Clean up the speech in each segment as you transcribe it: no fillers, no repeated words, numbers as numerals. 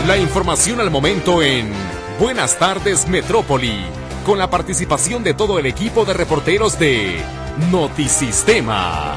La información al momento en Buenas tardes Metrópoli, con la participación de todo el equipo de reporteros de Notisistema.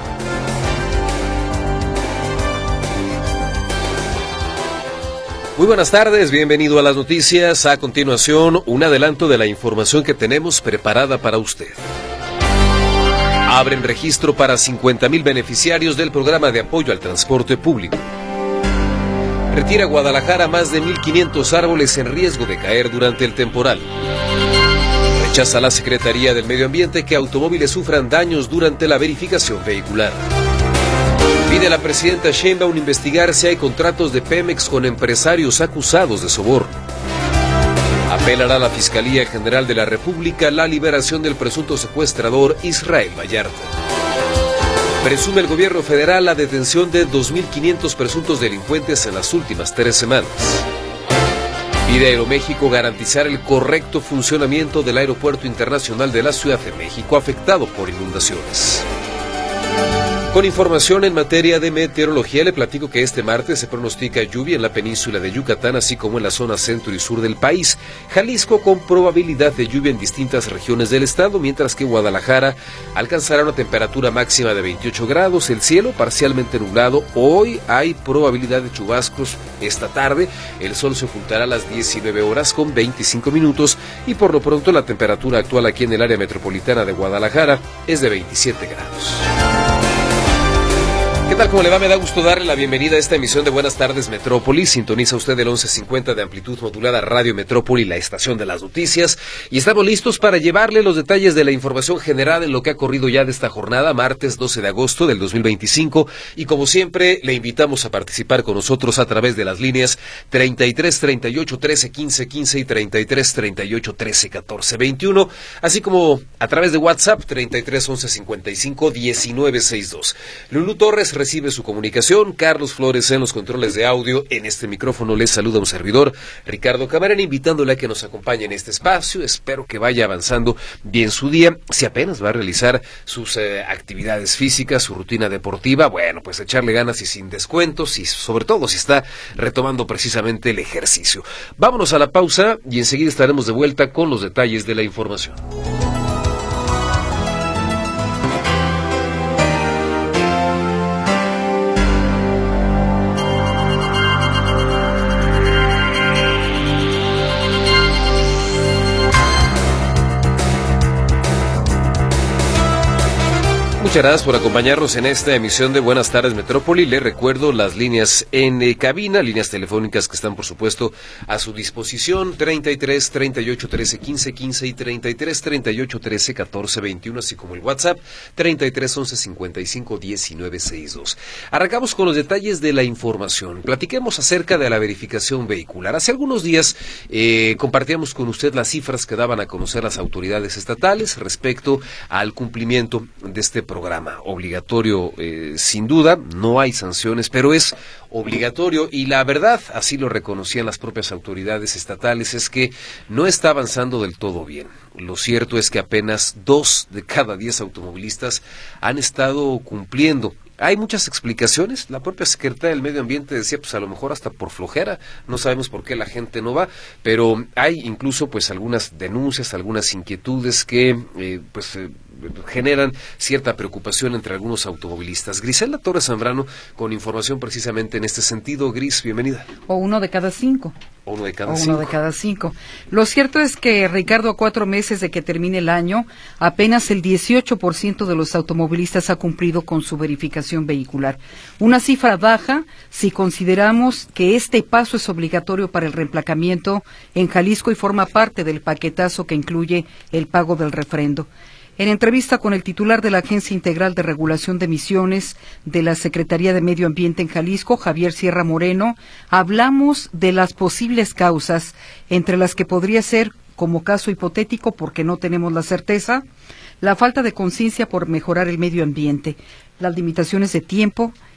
Muy buenas tardes, bienvenido a las noticias. A continuación, un adelanto de la información que tenemos preparada para usted. Abren registro para 50,000 beneficiarios del programa de apoyo al transporte público. Retira Guadalajara más de 1,500 árboles en riesgo de caer durante el temporal. Rechaza la Secretaría del Medio Ambiente que automóviles sufran daños durante la verificación vehicular. Pide a la presidenta Sheinbaum investigar si hay contratos de Pemex con empresarios acusados de soborno. Apelará a la Fiscalía General de la República la liberación del presunto secuestrador Israel Vallarta. Presume el gobierno federal la detención de 2,500 presuntos delincuentes en las últimas 3 semanas. Pide a Aeroméxico garantizar el correcto funcionamiento del Aeropuerto Internacional de la Ciudad de México afectado por inundaciones. Con información en materia de meteorología, le platico que este martes se pronostica lluvia en la península de Yucatán, así como en la zona centro y sur del país. Jalisco con probabilidad de lluvia en distintas regiones del estado, mientras que Guadalajara alcanzará una temperatura máxima de 28 grados, el cielo parcialmente nublado. Hoy hay probabilidad de chubascos esta tarde, el sol se ocultará a las 19 horas con 25 minutos y por lo pronto la temperatura actual aquí en el área metropolitana de Guadalajara es de 27 grados. ¿Qué tal? ¿Cómo le va? Me da gusto darle la bienvenida a esta emisión de Buenas tardes Metrópoli. Sintoniza usted el 1150 de amplitud modulada Radio Metrópoli, la estación de las noticias. Y estamos listos para llevarle los detalles de la información generada en lo que ha corrido ya de esta jornada, martes 12 de agosto del 2025. Y como siempre, le invitamos a participar con nosotros a través de las líneas 33 38 13 15 15 y 33 38 13 14 21, así como a través de WhatsApp 33 11 55 19 62. Lulú Torres recibe su comunicación, Carlos Flores en los controles de audio. En este micrófono les saluda un servidor, Ricardo Camarena, invitándole a que nos acompañe en este espacio. Espero que vaya avanzando bien su día. Si apenas va a realizar sus actividades físicas, su rutina deportiva, bueno, pues echarle ganas y sin descuentos, y sobre todo si está retomando precisamente el ejercicio. Vámonos a la pausa y enseguida estaremos de vuelta con los detalles de la información. Muchas gracias por acompañarnos en esta emisión de Buenas tardes Metrópoli. Les recuerdo las líneas en cabina, líneas telefónicas que están por supuesto a su disposición, 33 38 13 15 15 y 33 38 13 14 21, así como el WhatsApp 33 11 55 19 62. Arrancamos con los detalles de la información. Platiquemos acerca de la verificación vehicular. Hace algunos días compartíamos con usted las cifras que daban a conocer las autoridades estatales respecto al cumplimiento de este programa obligatorio, sin duda, no hay sanciones, pero es obligatorio y la verdad, así lo reconocían las propias autoridades estatales, es que no está avanzando del todo bien. Lo cierto es que apenas 2 de cada 10 automovilistas han estado cumpliendo. Hay muchas explicaciones. La propia Secretaría del Medio Ambiente decía, pues a lo mejor hasta por flojera, no sabemos por qué la gente no va, pero hay incluso pues algunas denuncias, algunas inquietudes que generan cierta preocupación entre algunos automovilistas. Griselda Torres Zambrano con información precisamente en este sentido. Gris, bienvenida. O 1 de cada 5. O 1 de cada 5. 1 de cada 5. Lo cierto es que, Ricardo, a 4 meses de que termine el año, apenas el 18% de los automovilistas ha cumplido con su verificación vehicular. Una cifra baja si consideramos que este paso es obligatorio para el reemplacamiento en Jalisco y forma parte del paquetazo que incluye el pago del refrendo. En entrevista con el titular de la Agencia Integral de Regulación de Emisiones de la Secretaría de Medio Ambiente en Jalisco, Javier Sierra Moreno, hablamos de las posibles causas, entre las que podría ser, como caso hipotético porque no tenemos la certeza, la falta de conciencia por mejorar el medio ambiente, las limitaciones de tiempo,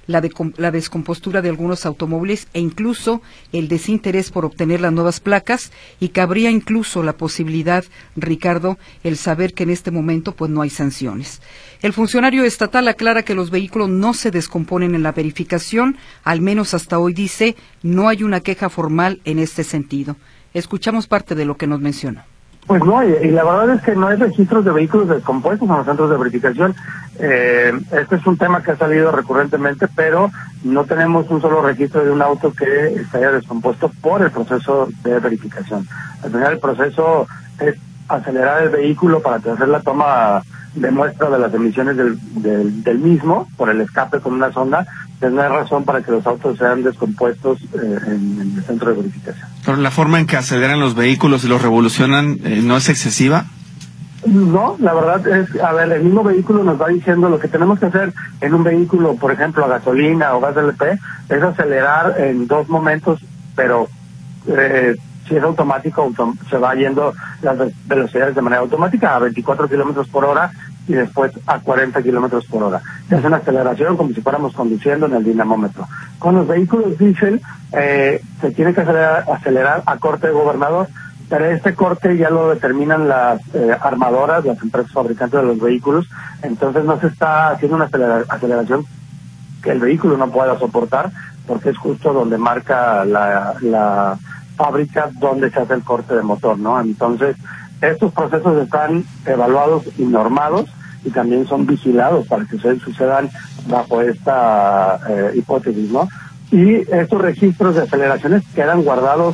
la descompostura de algunos automóviles e incluso el desinterés por obtener las nuevas placas, y cabría incluso la posibilidad, Ricardo, el saber que en este momento pues no hay sanciones. El funcionario estatal aclara que los vehículos no se descomponen en la verificación, al menos hasta hoy dice, no hay una queja formal en este sentido. Escuchamos parte de lo que nos mencionó. Pues no, y la verdad es que no hay registros de vehículos descompuestos en los centros de verificación. Este es un tema que ha salido recurrentemente, pero no tenemos un solo registro de un auto que se haya descompuesto por el proceso de verificación. Al final el proceso es acelerar el vehículo para hacer la toma de muestra de las emisiones del mismo por el escape con una sonda. Pues no hay razón para que los autos sean descompuestos en el centro de verificación. ¿Pero la forma en que aceleran los vehículos y los revolucionan no es excesiva? No, la verdad es, a ver, el mismo vehículo nos va diciendo lo que tenemos que hacer en un vehículo, por ejemplo, a gasolina o gas LP, es acelerar en dos momentos, pero si es automático, se va yendo las velocidades de manera automática a 24 kilómetros por hora y después a 40 kilómetros por hora. Es una aceleración como si fuéramos conduciendo en el dinamómetro. Con los vehículos diésel se tiene que acelerar a corte de gobernador, pero este corte ya lo determinan las armadoras, las empresas fabricantes de los vehículos, entonces no se está haciendo una aceleración que el vehículo no pueda soportar, porque es justo donde marca la fábrica donde se hace el corte de motor, ¿no? Entonces, estos procesos están evaluados y normados y también son vigilados para que sucedan bajo esta hipótesis, ¿no? Y estos registros de aceleraciones quedan guardados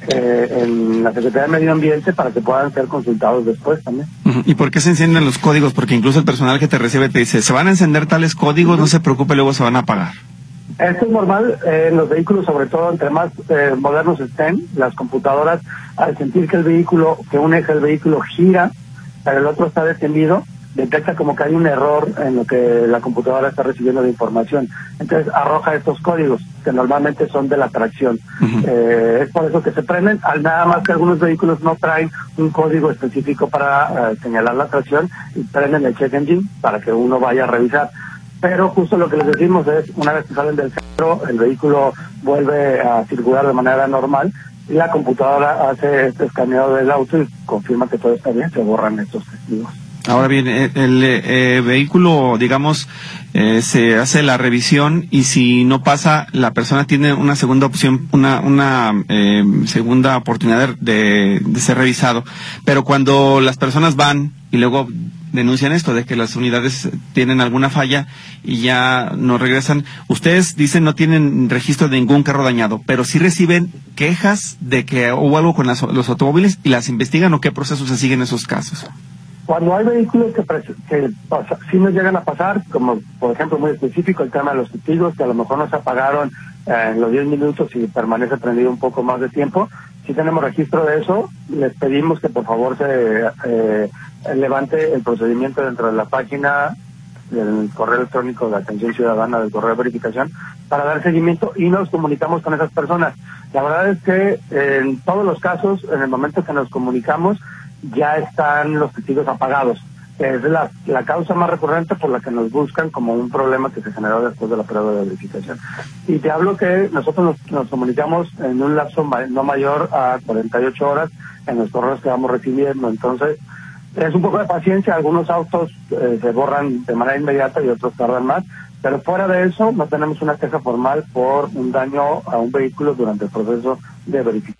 en la Secretaría de Medio Ambiente para que puedan ser consultados después también. ¿Y por qué se encienden los códigos? Porque incluso el personal que te recibe te dice, se van a encender tales códigos, no se preocupe, luego se van a apagar. Esto es normal en los vehículos, sobre todo entre más modernos estén, las computadoras, al sentir que un eje del vehículo gira, pero el otro está detenido, detecta como que hay un error en lo que la computadora está recibiendo de información. Entonces arroja estos códigos, que normalmente son de la tracción. Es por eso que se prenden, nada más que algunos vehículos no traen un código específico para señalar la tracción y prenden el check engine para que uno vaya a revisar. Pero justo lo que les decimos es, una vez que salen del centro, el vehículo vuelve a circular de manera normal y la computadora hace este escaneo del auto y confirma que todo está bien, se borran estos testigos. Ahora bien, el vehículo, digamos, se hace la revisión y si no pasa, la persona tiene una segunda opción, una segunda oportunidad de ser revisado. Pero cuando las personas van y luego denuncian esto de que las unidades tienen alguna falla y ya no regresan, ustedes dicen no tienen registro de ningún carro dañado, pero sí reciben quejas de que hubo algo con los automóviles y las investigan, ¿o qué proceso se sigue en esos casos? Cuando hay vehículos que sí nos llegan a pasar, como por ejemplo muy específico el tema de los testigos, que a lo mejor no se apagaron en los 10 minutos y permanece prendido un poco más de tiempo, si tenemos registro de eso, les pedimos que por favor se levante el procedimiento dentro de la página del correo electrónico de atención ciudadana del correo de verificación para dar seguimiento y nos comunicamos con esas personas. La verdad es que en todos los casos, en el momento que nos comunicamos, ya están los testigos apagados. Es la causa más recurrente por la que nos buscan como un problema que se generó después de la prueba de verificación. Y te hablo que nosotros nos comunicamos en un lapso no mayor a 48 horas en los correos que vamos recibiendo. Entonces, es un poco de paciencia. Algunos autos se borran de manera inmediata y otros tardan más. Pero fuera de eso, no tenemos una queja formal por un daño a un vehículo durante el proceso de verificación.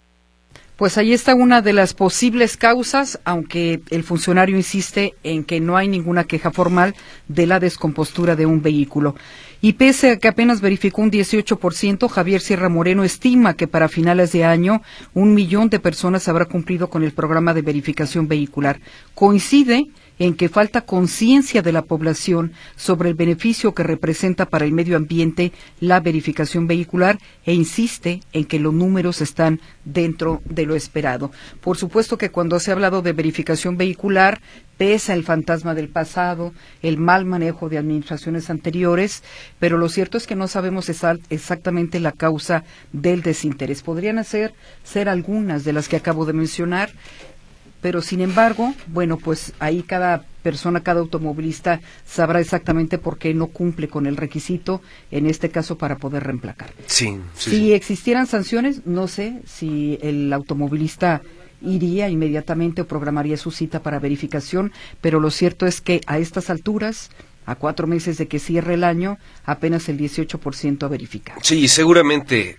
Pues ahí está una de las posibles causas, aunque el funcionario insiste en que no hay ninguna queja formal de la descompostura de un vehículo. Y pese a que apenas verificó un 18%, Javier Sierra Moreno estima que para finales de año 1 millón de personas habrá cumplido con el programa de verificación vehicular. Coincide en que falta conciencia de la población sobre el beneficio que representa para el medio ambiente la verificación vehicular e insiste en que los números están dentro de lo esperado. Por supuesto que cuando se ha hablado de verificación vehicular pesa el fantasma del pasado, el mal manejo de administraciones anteriores, pero lo cierto es que no sabemos exactamente la causa del desinterés. Podrían ser algunas de las que acabo de mencionar, pero sin embargo, bueno, pues ahí cada persona, cada automovilista sabrá exactamente por qué no cumple con el requisito, en este caso para poder reemplacar. Si existieran sanciones, no sé si el automovilista iría inmediatamente o programaría su cita para verificación, pero lo cierto es que a estas alturas, a 4 meses de que cierre el año, apenas el 18% ha verificado. Sí, seguramente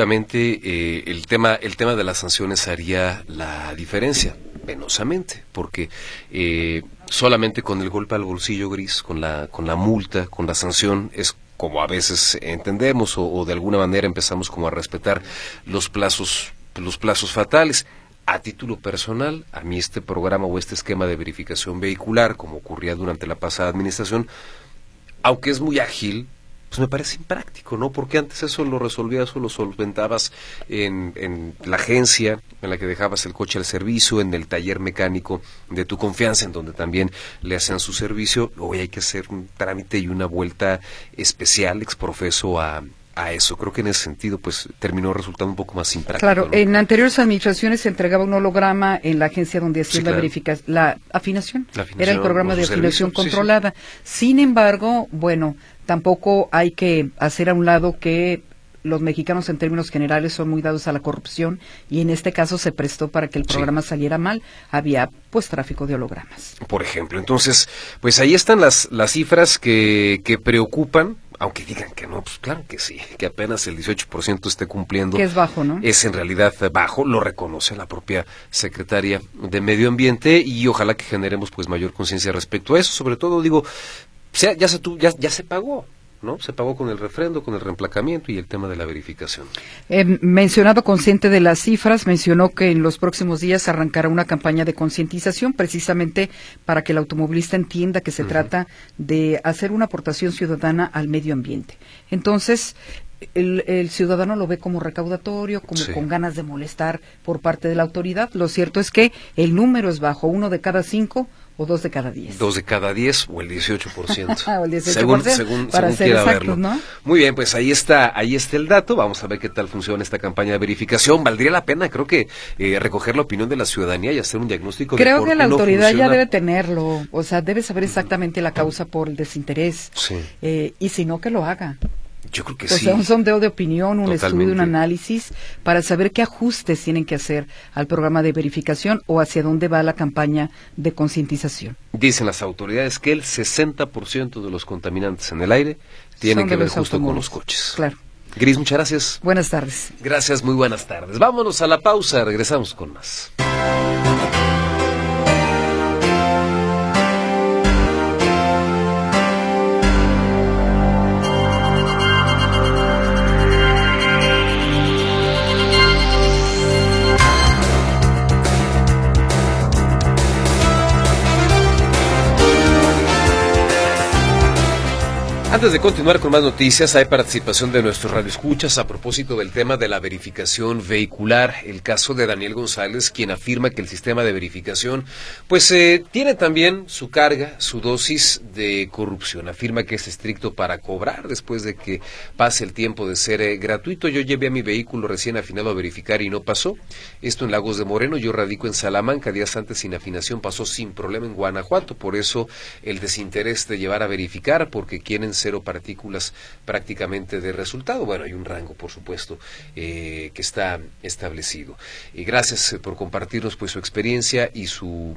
el tema de las sanciones haría la diferencia, penosamente, porque solamente con el golpe al bolsillo gris, con la multa, con la sanción, es como a veces entendemos o de alguna manera empezamos como a respetar los plazos fatales. A título personal, a mí este programa o este esquema de verificación vehicular, como ocurría durante la pasada administración, aunque es muy ágil, pues me parece impráctico, ¿no? Porque antes eso lo resolvías o lo solventabas en la agencia en la que dejabas el coche al servicio, en el taller mecánico de tu confianza, en donde también le hacían su servicio. Hoy hay que hacer un trámite y una vuelta especial, exprofeso a eso. Creo que en ese sentido pues terminó resultando un poco más impráctico. Claro, ¿no? En anteriores administraciones se entregaba un holograma en la agencia donde hacía la afinación. Era el programa de afinación controlada. Sin embargo, bueno, tampoco hay que hacer a un lado que los mexicanos en términos generales son muy dados a la corrupción y en este caso se prestó para que el programa saliera mal. Había pues tráfico de hologramas. Por ejemplo, entonces, pues ahí están las cifras que preocupan. Aunque digan que no, pues claro que sí, que apenas el 18% esté cumpliendo. Que es bajo, ¿no? Es en realidad bajo, lo reconoce la propia Secretaría de Medio Ambiente y ojalá que generemos pues mayor conciencia respecto a eso. Sobre todo, digo, ya se pagó, ¿no? Se pagó con el refrendo, con el reemplacamiento y el tema de la verificación. Mencionado consciente de las cifras, mencionó que en los próximos días arrancará una campaña de concientización precisamente para que el automovilista entienda que se trata de hacer una aportación ciudadana al medio ambiente. Entonces, el ciudadano lo ve como recaudatorio, como con ganas de molestar por parte de la autoridad. Lo cierto es que el número es bajo, 1 de cada 5 o 2 de cada 10. 2 de cada 10 o el 18%. O el 18%, según para ser quiera exactos, verlo. ¿no? Muy bien, pues ahí está el dato. Vamos a ver qué tal funciona esta campaña de verificación. Valdría la pena, creo que, recoger la opinión de la ciudadanía y hacer un diagnóstico. Creo de por que la qué no autoridad funciona. ya debe tenerlo, o sea, debe saber exactamente la causa por el desinterés. Sí. Y si no, que lo haga. Yo creo que O sí. sea, un sondeo de opinión, un Totalmente. estudio, un análisis, para saber qué ajustes tienen que hacer al programa de verificación o hacia dónde va la campaña de concientización. Dicen las autoridades que el 60% de los contaminantes en el aire tienen Son que de ver los justo con automóviles. los coches. Claro. Gris, muchas gracias. Buenas tardes. Gracias, muy buenas tardes. Vámonos a la pausa, regresamos con más. Antes de continuar con más noticias, hay participación de nuestros radioescuchas a propósito del tema de la verificación vehicular. El caso de Daniel González, quien afirma que el sistema de verificación, pues tiene también su carga, su dosis de corrupción. Afirma que es estricto para cobrar después de que pase el tiempo de ser gratuito. Yo llevé a mi vehículo recién afinado a verificar y no pasó. Esto en Lagos de Moreno. Yo radico en Salamanca. Días antes sin afinación pasó sin problema en Guanajuato. Por eso el desinterés de llevar a verificar, porque quieren 0 partículas prácticamente de resultado. Bueno, hay un rango, por supuesto, que está establecido. Gracias por compartirnos pues su experiencia y su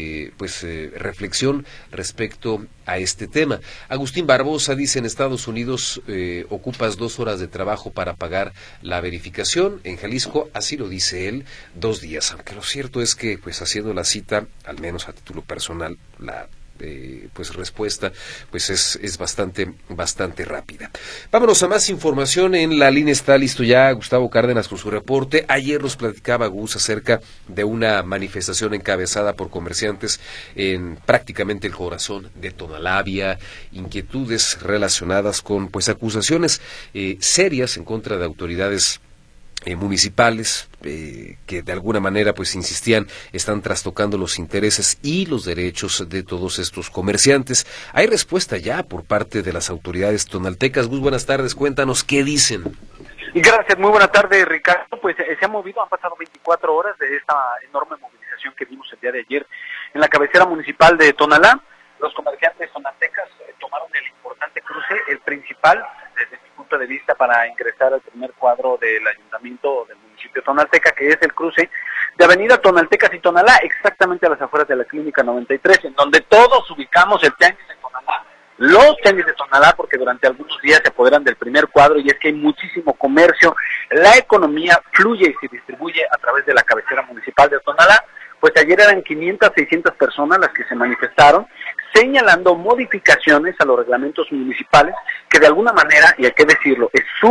reflexión respecto a este tema. Agustín Barbosa dice: en Estados Unidos ocupas 2 horas de trabajo para pagar la verificación. En Jalisco, así lo dice él, 2 días. Aunque lo cierto es que pues haciendo la cita, al menos a título personal, la respuesta pues es bastante rápida. Vámonos a más información. En la línea está listo ya Gustavo Cárdenas con su reporte. Ayer nos platicaba Gus acerca de una manifestación encabezada por comerciantes en prácticamente el corazón de Tonalá. Había inquietudes relacionadas con pues acusaciones serias en contra de autoridades municipales que de alguna manera pues insistían están trastocando los intereses y los derechos de todos estos comerciantes. Hay respuesta ya por parte de las autoridades tonaltecas. Gus, buenas tardes, cuéntanos qué dicen. Gracias, muy buena tarde, Ricardo. Pues se ha movido, han pasado 24 horas de esta enorme movilización que vimos el día de ayer en la cabecera municipal de Tonalá. los comerciantes tonaltecas tomaron el importante cruce, el principal, desde mi punto de vista, para ingresar al primer cuadro del ayuntamiento del municipio de Tonalteca, que es el cruce de Avenida Tonaltecas y Tonalá, exactamente a las afueras de la Clínica 93, en donde todos ubicamos el tianguis de Tonalá, los tianguis de Tonalá, porque durante algunos días se apoderan del primer cuadro, y es que hay muchísimo comercio, la economía fluye y se distribuye a través de la cabecera municipal de Tonalá. Pues ayer eran 500, 600 personas las que se manifestaron, señalando modificaciones a los reglamentos municipales, que de alguna manera, y hay que decirlo,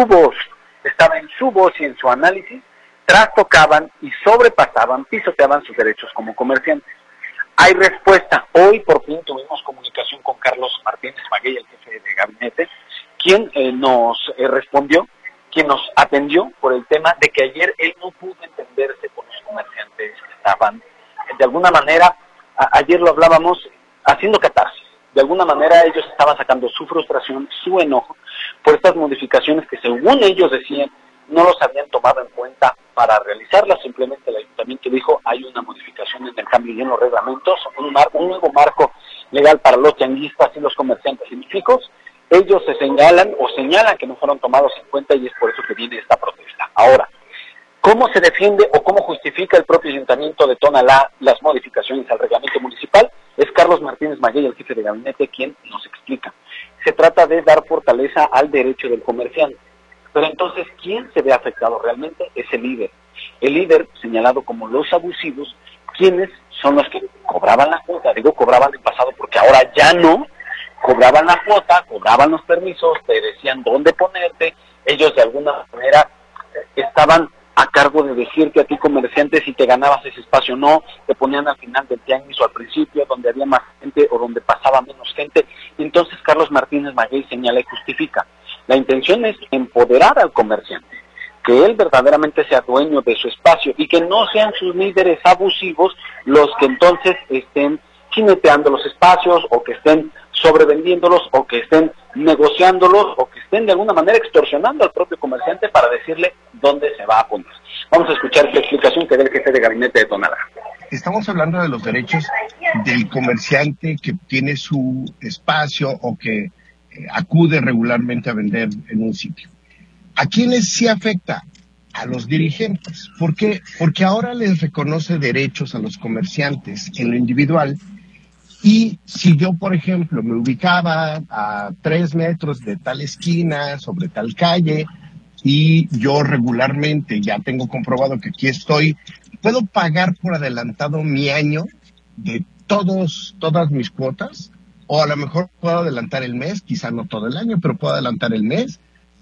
estaba en su voz y en su análisis, trastocaban y sobrepasaban, pisoteaban sus derechos como comerciantes. Hay respuesta. Hoy por fin tuvimos comunicación con Carlos Martínez Maguey, el jefe de gabinete, quien nos respondió, quien nos atendió por el tema de que ayer él no pudo entenderse con los comerciantes que estaban, de alguna manera, ayer lo hablábamos, haciendo catarsis. De alguna manera ellos estaban sacando su frustración, su enojo, por estas modificaciones que según ellos decían, no los habían tomado en cuenta para realizarlas. Simplemente el ayuntamiento dijo, hay una modificación en el cambio y en los reglamentos, un nuevo marco legal para los tianguistas y los comerciantes científicos. Ellos se señalan que no fueron tomados en cuenta, y es por eso que viene esta protesta. Ahora, ¿cómo se defiende o cómo justifica el propio ayuntamiento de Tonalá las modificaciones al reglamento municipal? Es Carlos Martínez Maguey, el jefe de gabinete, quien nos explica. Se trata de dar fortaleza al derecho del comerciante. Pero entonces, ¿quién se ve afectado realmente? Es el líder. El líder, señalado como los abusivos, quienes son los que cobraban la cuota. Digo cobraban en pasado porque ahora ya no. Cobraban la cuota, cobraban los permisos, te decían dónde ponerte. Ellos de alguna manera estaban a cargo de decirte a ti, comerciante, si te ganabas ese espacio o no. Te ponían al final del tianguis o al principio, donde había más gente o donde pasaba menos gente. Entonces Carlos Martínez Maguey señala y justifica. La intención es empoderar al comerciante, que él verdaderamente sea dueño de su espacio y que no sean sus líderes abusivos los que entonces estén jineteando los espacios, o que estén sobrevendiéndolos, o que estén negociándolos, o que estén de alguna manera extorsionando al propio comerciante para decirle dónde se va a poner. Vamos a escuchar esta explicación que da el jefe de gabinete de Tonalá. Estamos hablando de los derechos del comerciante que tiene su espacio o que acude regularmente a vender en un sitio. ¿A quiénes sí afecta? A los dirigentes. ¿Por qué? Porque ahora les reconoce derechos a los comerciantes en lo individual. Y si yo, por ejemplo, me ubicaba a 3 metros de tal esquina, sobre tal calle, y yo regularmente ya tengo comprobado que aquí estoy, puedo pagar por adelantado mi año de todas mis cuotas, o a lo mejor puedo adelantar el mes, quizá no todo el año, pero puedo adelantar el mes.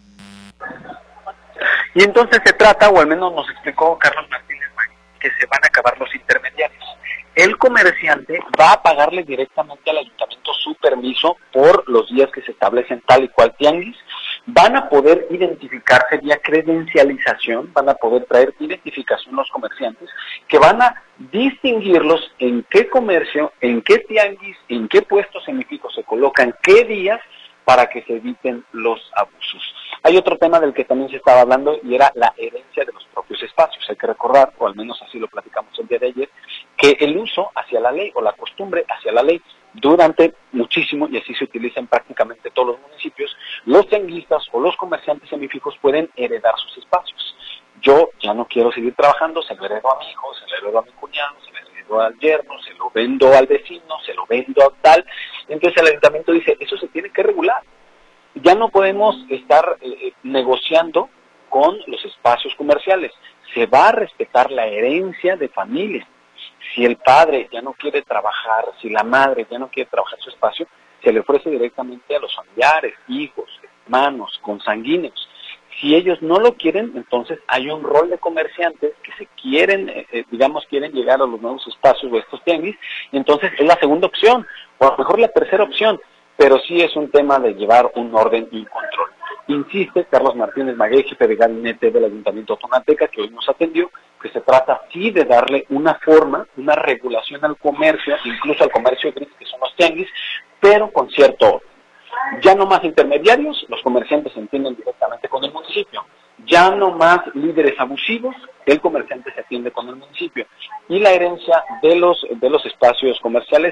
Y entonces se trata, o al menos nos explicó Carlos Martínez Maguey, que se van a acabar los intermediarios. El comerciante va a pagarle directamente al ayuntamiento su permiso por los días que se establecen tal y cual tianguis. Van a poder identificarse vía credencialización, van a poder traer identificación los comerciantes, que van a distinguirlos en qué comercio, en qué tianguis, en qué puestos semíficos se colocan, qué días, para que se eviten los abusos. Hay otro tema del que también se estaba hablando, y era la herencia de los propios espacios. Hay que recordar, o al menos así lo platicamos el día de ayer, que el uso hacia la ley, o la costumbre hacia la ley, durante muchísimo, y así se utiliza en prácticamente todos los municipios, los tianguistas o los comerciantes semifijos pueden heredar sus espacios. Yo ya no quiero seguir trabajando, se lo heredo a mi hijo, se lo heredo a mi cuñado, se lo heredo al yerno, se lo vendo al vecino, se lo vendo a tal. Entonces el ayuntamiento dice, eso se tiene que regular. Ya no podemos estar negociando con los espacios comerciales. Se va a respetar la herencia de familia. Si el padre ya no quiere trabajar, si la madre ya no quiere trabajar su espacio, se le ofrece directamente a los familiares, hijos, hermanos, consanguíneos. Si ellos no lo quieren, entonces hay un rol de comerciantes que se quieren, quieren llegar a los nuevos espacios de estos tianguis, y entonces es la segunda opción, o a lo mejor la tercera opción, pero sí es un tema de llevar un orden y control. Insiste Carlos Martínez Maguey, jefe de gabinete del Ayuntamiento de Tonalteca, que hoy nos atendió, que se trata sí de darle una forma, una regulación al comercio, incluso al comercio gris, que son los tianguis, pero con cierto orden. Ya no más intermediarios, los comerciantes se entienden directamente con el municipio. Ya no más líderes abusivos, el comerciante se atiende con el municipio. Y la herencia de los espacios comerciales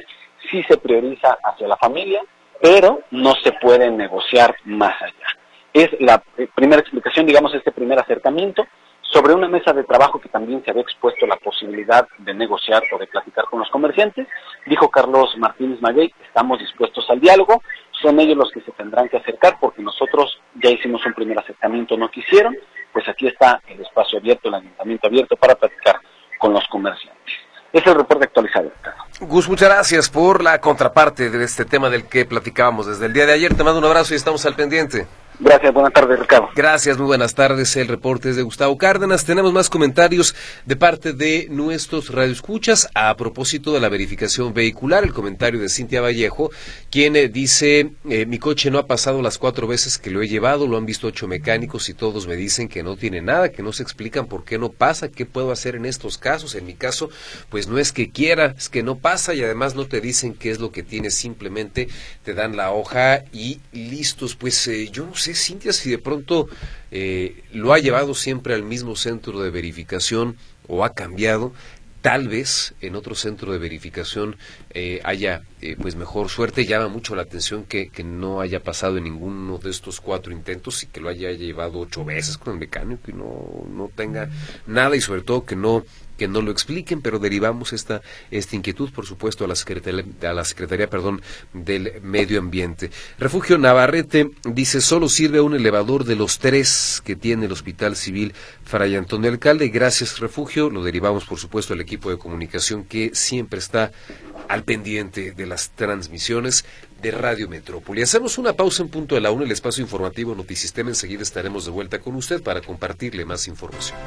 sí se prioriza hacia la familia, pero no se puede negociar más allá. Es la primera explicación, digamos, este primer acercamiento. Sobre una mesa de trabajo que también se había expuesto la posibilidad de negociar o de platicar con los comerciantes, dijo Carlos Martínez Maguey, estamos dispuestos al diálogo, son ellos los que se tendrán que acercar porque nosotros ya hicimos un primer acercamiento, no quisieron, pues aquí está el espacio abierto, el ayuntamiento abierto para platicar con los comerciantes. Ese es el reporte actualizado. Gus, muchas gracias por la contraparte de este tema del que platicábamos desde el día de ayer. Te mando un abrazo y estamos al pendiente. Gracias, buenas tardes, Ricardo. Gracias, muy buenas tardes. El reporte es de Gustavo Cárdenas. Tenemos más comentarios de parte de nuestros radioescuchas a propósito de la verificación vehicular. El comentario de Cintia Vallejo, quien dice, mi coche no ha pasado las 4 veces que lo he llevado, lo han visto 8 mecánicos y todos me dicen que no tiene nada, que no se explican por qué no pasa, qué puedo hacer en estos casos. En mi caso, pues no es que quiera, es que no pasa y además no te dicen qué es lo que tienes, simplemente te dan la hoja y listos. Pues yo no sé, Cintia, si de pronto lo ha llevado siempre al mismo centro de verificación o ha cambiado, tal vez en otro centro de verificación haya pues mejor suerte. Llama mucho la atención que no haya pasado en ninguno de estos 4 intentos y que lo haya llevado 8 veces con el mecánico y no tenga nada y sobre todo que no lo expliquen, pero derivamos esta inquietud, por supuesto, a la Secretaría del Medio Ambiente. Refugio Navarrete dice, solo sirve un elevador de los 3 que tiene el Hospital Civil Fray Antonio Alcalde. Gracias, Refugio. Lo derivamos, por supuesto, al equipo de comunicación que siempre está al pendiente de las transmisiones de Radio Metrópoli. Hacemos una pausa en punto de la 1, el espacio informativo Notisistema. Enseguida estaremos de vuelta con usted para compartirle más información.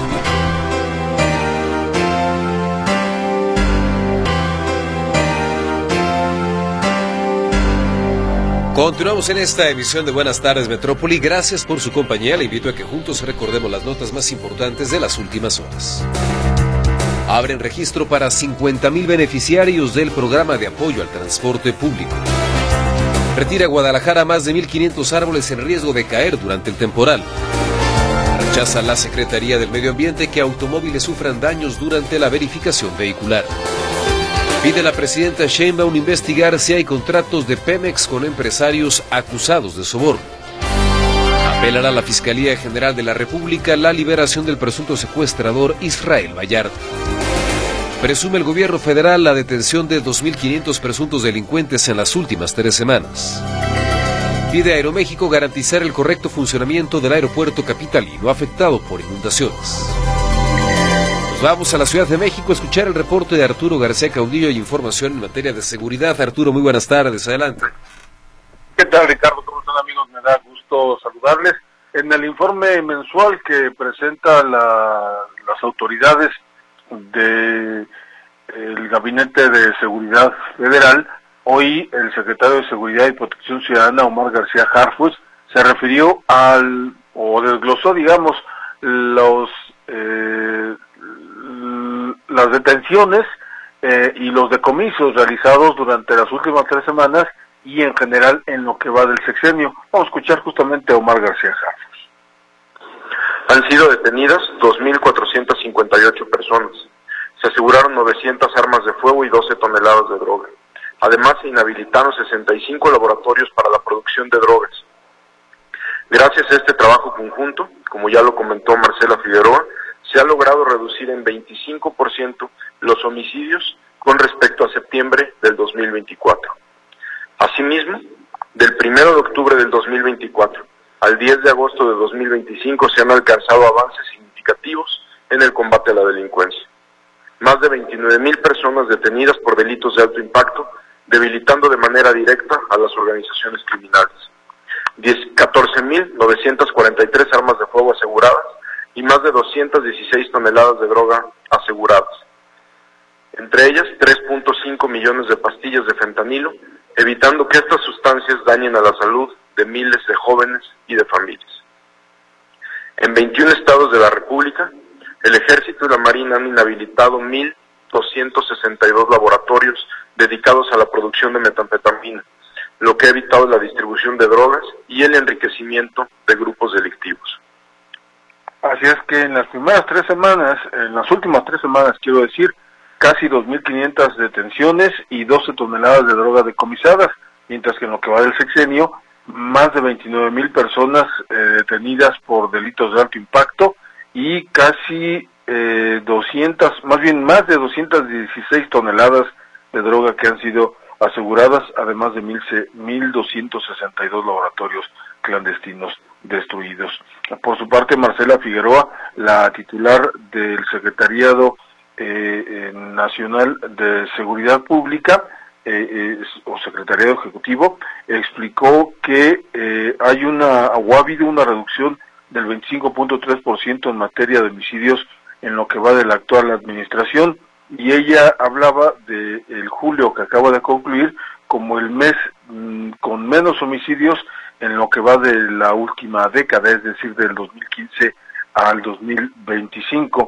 Continuamos en esta emisión de Buenas Tardes Metrópoli. Gracias por su compañía. Le invito a que juntos recordemos las notas más importantes de las últimas horas. Abren registro para 50,000 beneficiarios del programa de apoyo al transporte público. Retira Guadalajara más de 1,500 árboles en riesgo de caer durante el temporal. Rechaza la Secretaría del Medio Ambiente que automóviles sufran daños durante la verificación vehicular. Pide la presidenta Sheinbaum investigar si hay contratos de Pemex con empresarios acusados de soborno. Apelará a la Fiscalía General de la República la liberación del presunto secuestrador Israel Vallarta. Presume el gobierno federal la detención de 2,500 presuntos delincuentes en las últimas 3 semanas. Pide a Aeroméxico garantizar el correcto funcionamiento del aeropuerto capitalino afectado por inundaciones. Nos vamos a la Ciudad de México a escuchar el reporte de Arturo García Caudillo y información en materia de seguridad. Arturo, muy buenas tardes, adelante. ¿Qué tal, Ricardo? ¿Cómo están, amigos? Me da gusto saludarles. En el informe mensual que presenta las autoridades del Gabinete de Seguridad Federal, hoy el secretario de Seguridad y Protección Ciudadana, Omar García Harfuch, se refirió o desglosó, digamos, las detenciones y los decomisos realizados durante las últimas 3 semanas y en general en lo que va del sexenio. Vamos a escuchar justamente a Omar García Harfuch. Han sido detenidas 2,458 personas. Se aseguraron 900 armas de fuego y 12 toneladas de droga. Además, se inhabilitaron 65 laboratorios para la producción de drogas. Gracias a este trabajo conjunto, como ya lo comentó Marcela Figueroa, se ha logrado reducir en 25% los homicidios con respecto a septiembre del 2024. Asimismo, del 1 de octubre del 2024 al 10 de agosto de 2025 se han alcanzado avances significativos en el combate a la delincuencia. Más de 29,000 personas detenidas por delitos de alto impacto, debilitando de manera directa a las organizaciones criminales. 14,943 armas de fuego aseguradas y más de 216 toneladas de droga aseguradas. Entre ellas, 3.5 millones de pastillas de fentanilo, evitando que estas sustancias dañen a la salud de miles de jóvenes y de familias. En 21 estados de la República, el Ejército y la Marina han inhabilitado 1,262 laboratorios dedicados a la producción de metanfetamina, lo que ha evitado la distribución de drogas y el enriquecimiento de grupos delictivos. Así es que en las últimas 3 semanas, quiero decir, casi 2.500 detenciones y 12 toneladas de droga decomisadas, mientras que en lo que va del sexenio, más de 29,000 personas detenidas por delitos de alto impacto y casi más de 216 toneladas de droga que han sido aseguradas, además de 1.262 laboratorios clandestinos destruidos. Por su parte, Marcela Figueroa, la titular del Secretariado Nacional de Seguridad Pública, o Secretariado Ejecutivo, explicó que ha habido una reducción del 25.3% en materia de homicidios en lo que va de la actual administración, y ella hablaba de el julio que acaba de concluir como el mes con menos homicidios en lo que va de la última década, es decir, del 2015 al 2025.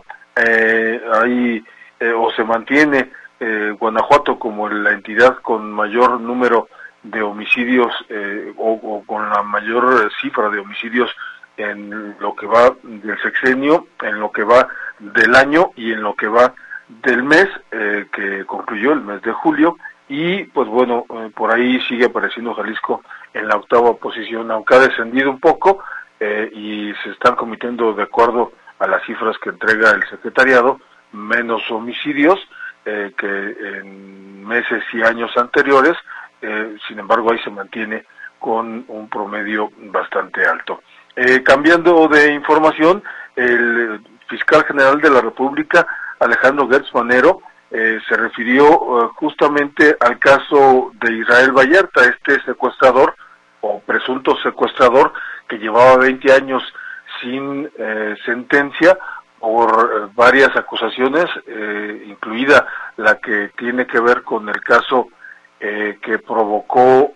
Se mantiene Guanajuato como la entidad con mayor número de homicidios o con la mayor cifra de homicidios en lo que va del sexenio, en lo que va del año y en lo que va del mes que concluyó, el mes de julio. Y pues bueno, por ahí sigue apareciendo Jalisco en la 8ª posición, aunque ha descendido un poco y se están cometiendo, de acuerdo a las cifras que entrega el secretariado, menos homicidios que en meses y años anteriores. Sin embargo, ahí se mantiene con un promedio bastante alto. Cambiando de información, el fiscal general de la República, Alejandro Gertz Manero, se refirió justamente al caso de Israel Vallarta, este secuestrador o presunto secuestrador que llevaba 20 años sin sentencia por varias acusaciones, incluida la que tiene que ver con el caso que provocó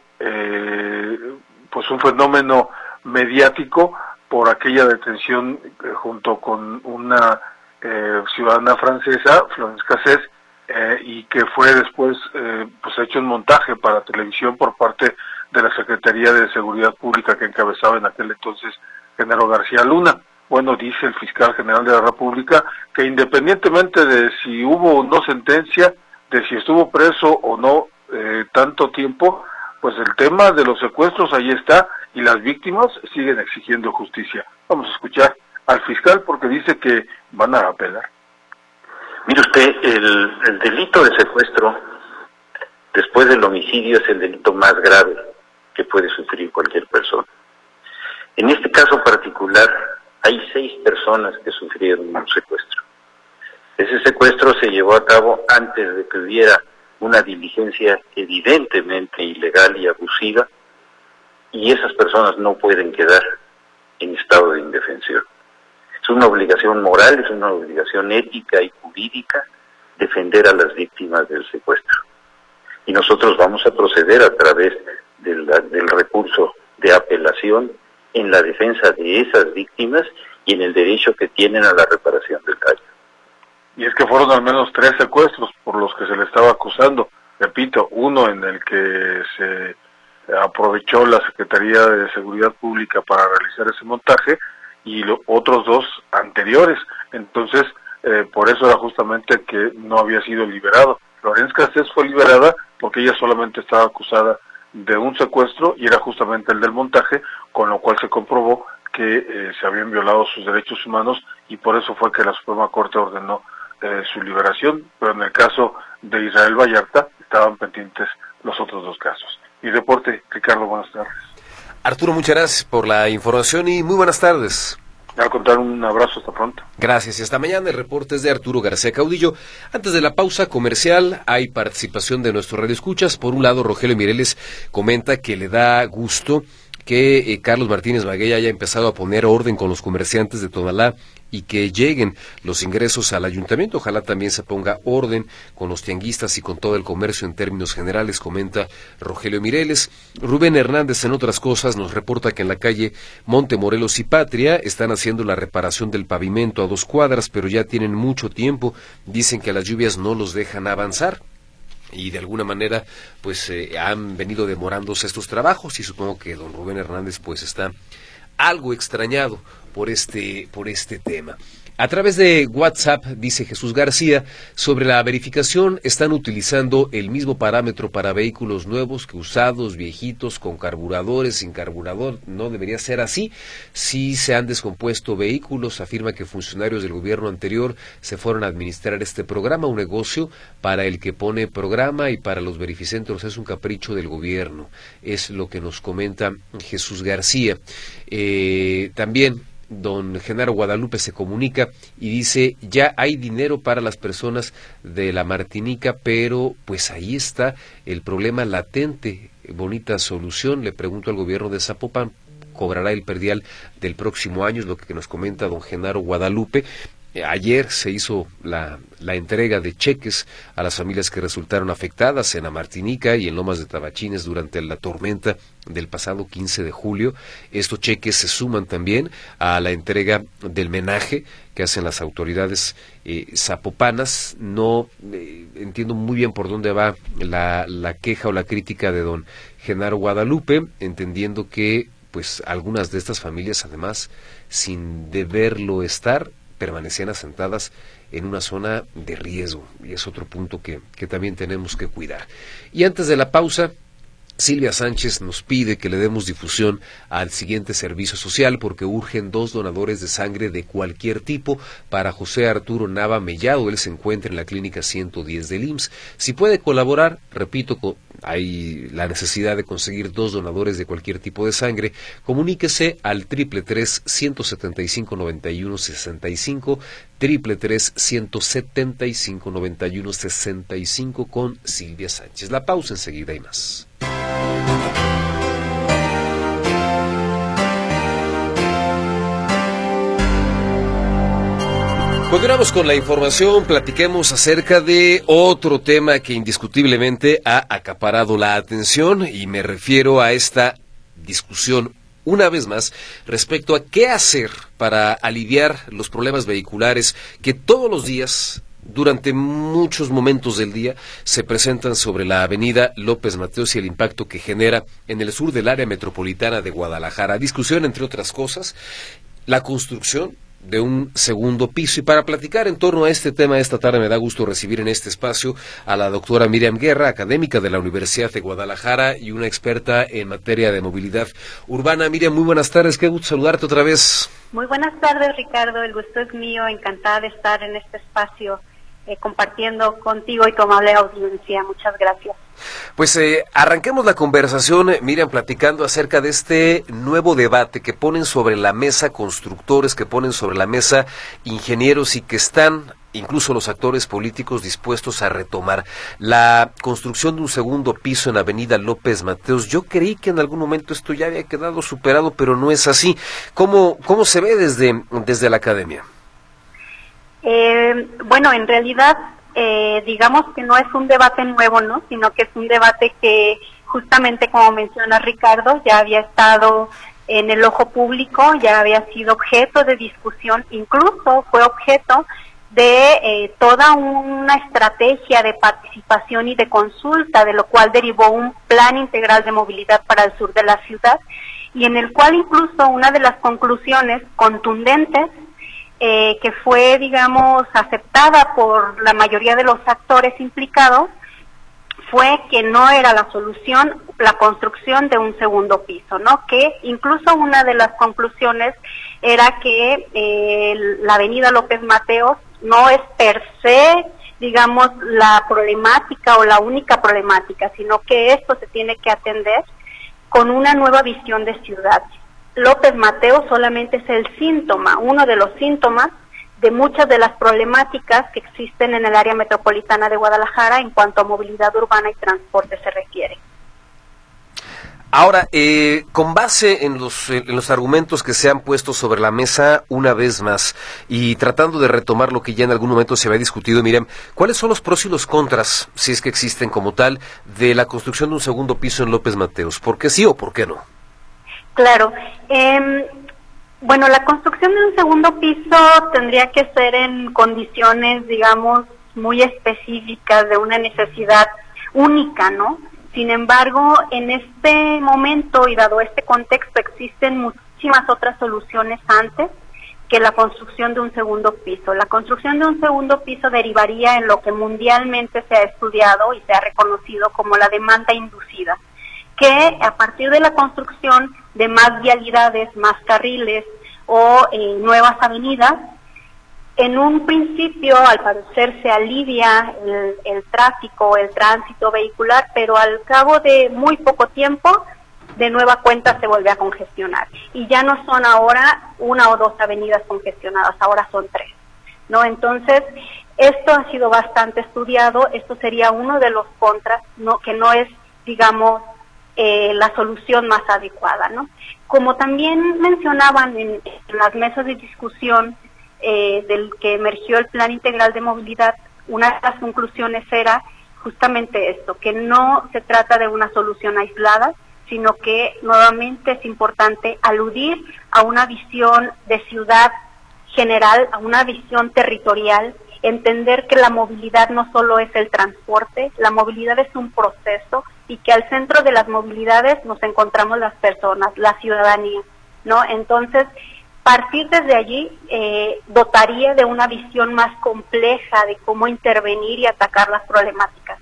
pues un fenómeno mediático por aquella detención junto con una ciudadana francesa, Florence Cassés, y que fue después pues hecho un montaje para televisión por parte de la Secretaría de Seguridad Pública que encabezaba en aquel entonces Genaro García Luna. Bueno, dice el fiscal general de la República que independientemente de si hubo o no sentencia, de si estuvo preso o no tanto tiempo, pues el tema de los secuestros ahí está y las víctimas siguen exigiendo justicia. Vamos a escuchar al fiscal porque dice que van a apelar. Mire usted, el delito de secuestro, después del homicidio, es el delito más grave que puede sufrir cualquier persona. En este caso particular, hay 6 personas que sufrieron un secuestro. Ese secuestro se llevó a cabo antes de que hubiera una diligencia evidentemente ilegal y abusiva, y esas personas no pueden quedar en estado de indefensión. Es una obligación moral, es una obligación ética y jurídica defender a las víctimas del secuestro. Y nosotros vamos a proceder a través del recurso de apelación en la defensa de esas víctimas y en el derecho que tienen a la reparación del daño. Y es que fueron al menos 3 secuestros por los que se le estaba acusando. Repito, uno en el que se aprovechó la Secretaría de Seguridad Pública para realizar ese montaje y otros 2 anteriores. Entonces, por eso era justamente que no había sido liberado. Florence Cassés fue liberada porque ella solamente estaba acusada de un secuestro y era justamente el del montaje, con lo cual se comprobó que se habían violado sus derechos humanos y por eso fue que la Suprema Corte ordenó su liberación, pero en el caso de Israel Vallarta estaban pendientes los otros 2 casos. Y deporte, Ricardo, buenas tardes. Arturo, muchas gracias por la información y muy buenas tardes. Al contrario, un abrazo, hasta pronto. Gracias y hasta mañana. El reporte es de Arturo García Caudillo. Antes de la pausa comercial hay participación de nuestros radioescuchas. Por un lado, Rogelio Mireles comenta que le da gusto que Carlos Martínez Maguey haya empezado a poner orden con los comerciantes de Tonalá y que lleguen los ingresos al ayuntamiento. Ojalá también se ponga orden con los tianguistas y con todo el comercio en términos generales, comenta Rogelio Mireles. Rubén Hernández, en otras cosas, nos reporta que en la calle Montemorelos y Patria están haciendo la reparación del pavimento a 2 cuadras, pero ya tienen mucho tiempo. Dicen que las lluvias no los dejan avanzar. Y de alguna manera pues han venido demorándose estos trabajos y supongo que don Rubén Hernández pues está algo extrañado por este tema. A través de WhatsApp, dice Jesús García, sobre la verificación están utilizando el mismo parámetro para vehículos nuevos que usados, viejitos, con carburadores, sin carburador. No debería ser así. Si se han descompuesto vehículos, afirma que funcionarios del gobierno anterior se fueron a administrar este programa, un negocio para el que pone programa y para los verificentros es un capricho del gobierno. Es lo que nos comenta Jesús García. También don Genaro Guadalupe se comunica y dice, ya hay dinero para las personas de la Martinica, pero pues ahí está el problema latente. Bonita solución, le pregunto al gobierno de Zapopan, ¿cobrará el predial del próximo año? Es lo que nos comenta don Genaro Guadalupe. Ayer se hizo la entrega de cheques a las familias que resultaron afectadas en la Martinica y en Lomas de Tabachines durante la tormenta del pasado 15 de julio. Estos cheques se suman también a la entrega del menaje que hacen las autoridades zapopanas. No entiendo muy bien por dónde va la queja o la crítica de don Genaro Guadalupe, entendiendo que pues algunas de estas familias, además, sin deberlo estar, permanecían asentadas en una zona de riesgo, y es otro punto que también tenemos que cuidar. Y antes de la pausa, Silvia Sánchez nos pide que le demos difusión al siguiente servicio social porque urgen 2 donadores de sangre de cualquier tipo para José Arturo Nava Mellado. Él se encuentra en la clínica 110 del IMSS. Si puede colaborar, repito, hay la necesidad de conseguir 2 donadores de cualquier tipo de sangre, comuníquese al 333-175-9165, 333-175-9165 con Silvia Sánchez. La pausa, enseguida y más. Continuamos con la información, platiquemos acerca de otro tema que indiscutiblemente ha acaparado la atención y me refiero a esta discusión una vez más respecto a qué hacer para aliviar los problemas vehiculares que todos los días, durante muchos momentos del día, se presentan sobre la avenida López Mateos y el impacto que genera en el sur del área metropolitana de Guadalajara. Discusión, entre otras cosas, la construcción de un segundo piso. Y para platicar en torno a este tema esta tarde me da gusto recibir en este espacio a la doctora Miriam Guerra, académica de la Universidad de Guadalajara y una experta en materia de movilidad urbana. Miriam, muy buenas tardes, qué gusto saludarte otra vez. Muy buenas tardes, Ricardo, el gusto es mío, encantada de estar en este espacio compartiendo contigo y tu amable audiencia. Muchas gracias. Pues arranquemos la conversación, Miriam, platicando acerca de este nuevo debate que ponen sobre la mesa constructores, que ponen sobre la mesa ingenieros y que están incluso los actores políticos dispuestos a retomar la construcción de un segundo piso en Avenida López Mateos. Yo creí que en algún momento esto ya había quedado superado, pero no es así. ¿Cómo se ve desde la academia? Bueno, en realidad digamos que no es un debate nuevo, ¿no? Sino que es un debate que justamente, como menciona Ricardo, ya había estado en el ojo público, ya había sido objeto de discusión, incluso fue objeto de toda una estrategia de participación y de consulta, de lo cual derivó un plan integral de movilidad para el sur de la ciudad, y en el cual incluso una de las conclusiones contundentes que fue, digamos, aceptada por la mayoría de los actores implicados, fue que no era la solución la construcción de un segundo piso, ¿no? Que incluso una de las conclusiones era que la avenida López Mateos no es per se, digamos, la problemática o la única problemática, sino que esto se tiene que atender con una nueva visión de ciudad. López Mateos solamente es el síntoma, uno de los síntomas de muchas de las problemáticas que existen en el área metropolitana de Guadalajara en cuanto a movilidad urbana y transporte se refiere. Ahora, con base en los argumentos que se han puesto sobre la mesa una vez más y tratando de retomar lo que ya en algún momento se había discutido, Miriam, ¿cuáles son los pros y los contras, si es que existen como tal, de la construcción de un segundo piso en López Mateos? ¿Por qué sí o por qué no? Claro. Bueno, la construcción de un segundo piso tendría que ser en condiciones, digamos, muy específicas de una necesidad única, ¿no? Sin embargo, en este momento y dado este contexto existen muchísimas otras soluciones antes que la construcción de un segundo piso. La construcción de un segundo piso derivaría en lo que mundialmente se ha estudiado y se ha reconocido como la demanda inducida, que a partir de la construcción de más vialidades, más carriles o nuevas avenidas, en un principio al parecer se alivia el tráfico, el tránsito vehicular, pero al cabo de muy poco tiempo de nueva cuenta se vuelve a congestionar, y ya no son ahora una o dos avenidas congestionadas, ahora son 3, ¿no? Entonces, esto ha sido bastante estudiado, esto sería uno de los contras, ¿no? Que no es, digamos, la solución más adecuada, ¿no? Como también mencionaban en las mesas de discusión del que emergió el Plan Integral de Movilidad, una de las conclusiones era justamente esto, que no se trata de una solución aislada, sino que nuevamente es importante aludir a una visión de ciudad general, a una visión territorial, entender que la movilidad no solo es el transporte, la movilidad es un proceso y que al centro de las movilidades nos encontramos las personas, la ciudadanía, ¿no? Entonces, partir desde allí dotaría de una visión más compleja de cómo intervenir y atacar las problemáticas.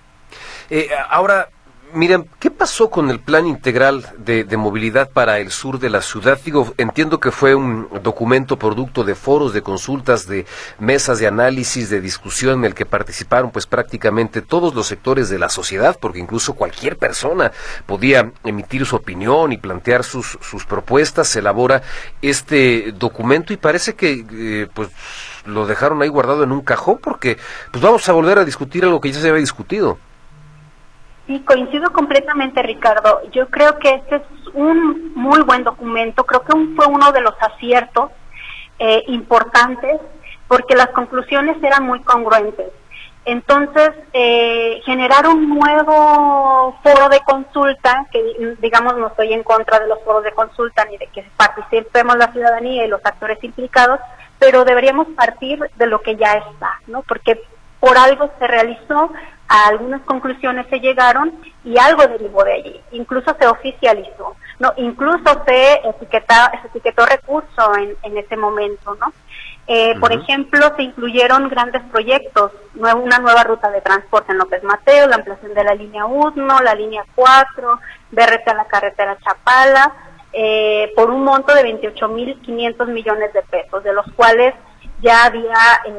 Ahora, miren, ¿qué pasó con el Plan Integral de Movilidad para el sur de la ciudad? Digo, entiendo que fue un documento producto de foros, de consultas, de mesas de análisis, de discusión en el que participaron pues prácticamente todos los sectores de la sociedad, porque incluso cualquier persona podía emitir su opinión y plantear sus propuestas. Se elabora este documento y parece que pues lo dejaron ahí guardado en un cajón, porque pues vamos a volver a discutir algo que ya se había discutido. Sí, coincido completamente, Ricardo. Yo creo que este es un muy buen documento. Creo que fue uno de los aciertos importantes, porque las conclusiones eran muy congruentes. Entonces, generar un nuevo foro de consulta, que digamos no estoy en contra de los foros de consulta ni de que participemos la ciudadanía y los actores implicados, pero deberíamos partir de lo que ya está, ¿no? Porque por algo se realizó, a algunas conclusiones se llegaron y algo derivó de allí, incluso se oficializó, ¿no? Incluso se etiquetó recurso en ese momento, ¿no? Por ejemplo, se incluyeron grandes proyectos, una nueva ruta de transporte en López Mateos, la ampliación de la línea 1, la línea 4, BRT a la carretera Chapala, por un monto de 28.500 millones de pesos, de los cuales ya había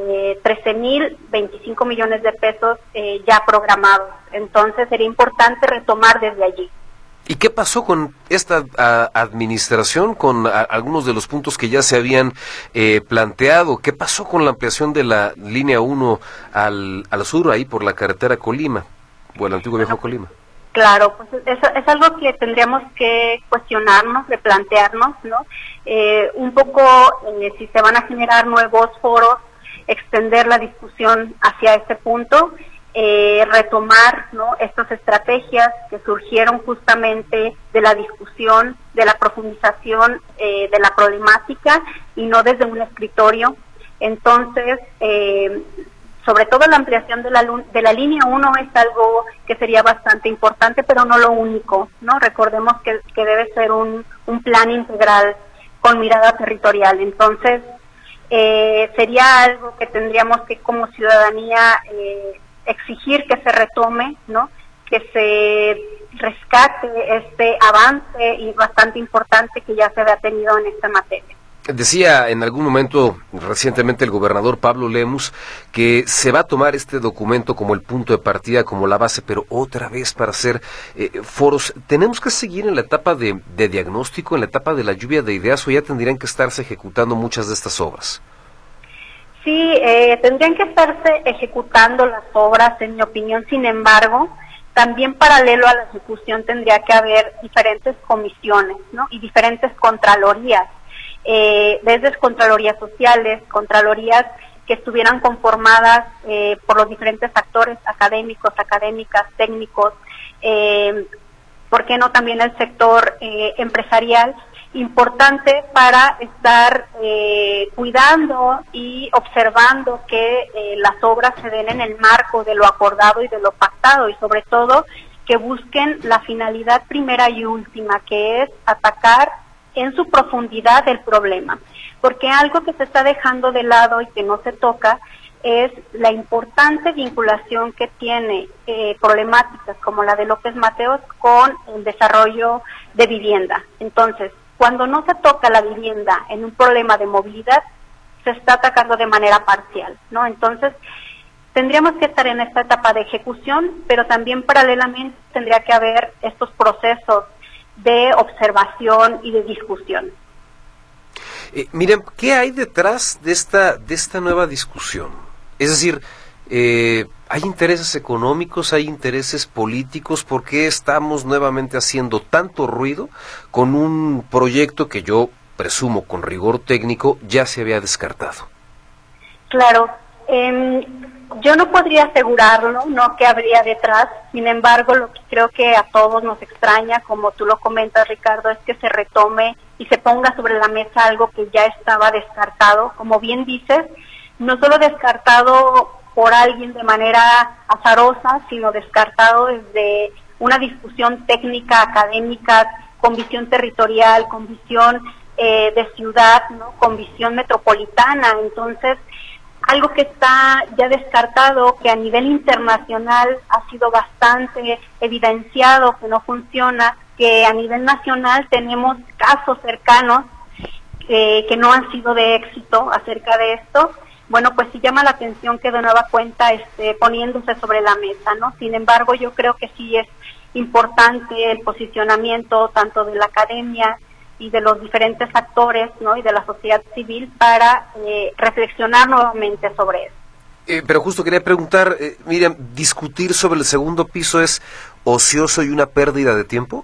13.025 millones de pesos ya programados. Entonces sería importante retomar desde allí. ¿Y qué pasó con esta administración, con algunos de los puntos que ya se habían planteado? ¿Qué pasó con la ampliación de la línea 1 al sur, ahí por la carretera Colima, o el antiguo viejo Colima? Claro, pues es algo que tendríamos que cuestionarnos, replantearnos, ¿no? Un poco si se van a generar nuevos foros, extender la discusión hacia este punto, retomar, ¿no?, estas estrategias que surgieron justamente de la discusión, de la profundización de la problemática y no desde un escritorio. Entonces, sobre todo la ampliación de la línea 1 es algo que sería bastante importante, pero no lo único, ¿no? Recordemos que debe ser un plan integral con mirada territorial. Entonces, sería algo que tendríamos que como ciudadanía exigir que se retome, ¿no? Que se rescate este avance y bastante importante que ya se había tenido en esta materia. Decía en algún momento recientemente el gobernador Pablo Lemus que se va a tomar este documento como el punto de partida, como la base, pero otra vez para hacer foros. ¿Tenemos que seguir en la etapa de diagnóstico, en la etapa de la lluvia de ideas, o ya tendrían que estarse ejecutando muchas de estas obras? Sí, tendrían que estarse ejecutando las obras, en mi opinión. Sin embargo, también paralelo a la ejecución tendría que haber diferentes comisiones, ¿no?, y diferentes contralorías. Desde contralorías sociales, contralorías que estuvieran conformadas por los diferentes actores académicos, académicas, técnicos, ¿por qué no también el sector empresarial? Importante para estar cuidando y observando que las obras se den en el marco de lo acordado y de lo pactado, y sobre todo que busquen la finalidad primera y última, que es atacar en su profundidad el problema. porque algo que se está dejando de lado y que no se toca es la importante vinculación que tiene problemáticas como la de López Mateos con el desarrollo de vivienda. Entonces, cuando no se toca la vivienda en un problema de movilidad, se está atacando de manera parcial, ¿no? Entonces, tendríamos que estar en esta etapa de ejecución, pero también paralelamente tendría que haber estos procesos de observación y de discusión. Miren, ¿qué hay detrás de esta nueva discusión? Es decir, ¿hay intereses económicos, hay intereses políticos? ¿Por qué estamos nuevamente haciendo tanto ruido con un proyecto que yo presumo con rigor técnico ya se había descartado? Claro, yo no podría asegurarlo, no qué habría detrás. Sin embargo, lo que creo que a todos nos extraña, como tú lo comentas, Ricardo, es que se retome y se ponga sobre la mesa algo que ya estaba descartado. Como bien dices, no solo descartado por alguien de manera azarosa, sino descartado desde una discusión técnica, académica, con visión territorial, con visión de ciudad, ¿no? Con visión metropolitana. Entonces, algo que está ya descartado, que a nivel internacional ha sido bastante evidenciado que no funciona, que a nivel nacional tenemos casos cercanos que no han sido de éxito acerca de esto. Bueno, pues sí llama la atención que de nueva cuenta esté poniéndose sobre la mesa, ¿no? Sin embargo, yo creo que sí es importante el posicionamiento tanto de la academia y de los diferentes actores, ¿no? Y de la sociedad civil para reflexionar nuevamente sobre eso. Pero justo quería preguntar, Miriam, ¿discutir sobre el segundo piso es ocioso y una pérdida de tiempo?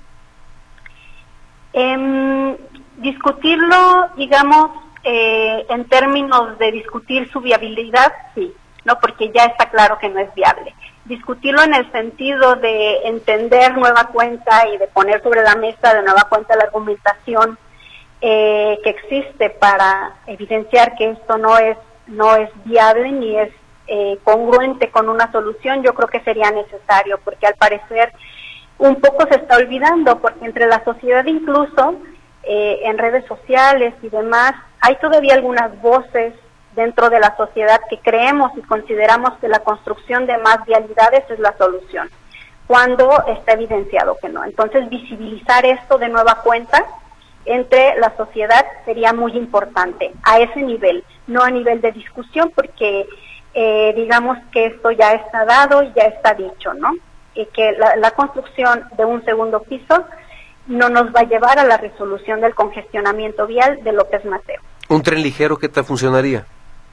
Discutirlo, digamos, en términos de discutir su viabilidad, sí, ¿no? Porque ya está claro que no es viable. Discutirlo en el sentido de entender nueva cuenta y de poner sobre la mesa de nueva cuenta la argumentación que existe para evidenciar que esto no es viable ni es congruente con una solución, yo creo que sería necesario, porque al parecer un poco se está olvidando, porque entre la sociedad incluso, en redes sociales y demás, hay todavía algunas voces dentro de la sociedad que creemos y consideramos que la construcción de más vialidades es la solución, cuando está evidenciado que no. Entonces, visibilizar esto de nueva cuenta entre la sociedad sería muy importante, a ese nivel, no a nivel de discusión, porque digamos que esto ya está dado y ya está dicho, ¿no? Y que la construcción de un segundo piso no nos va a llevar a la resolución del congestionamiento vial de López Mateos. ¿Un tren ligero qué tal funcionaría?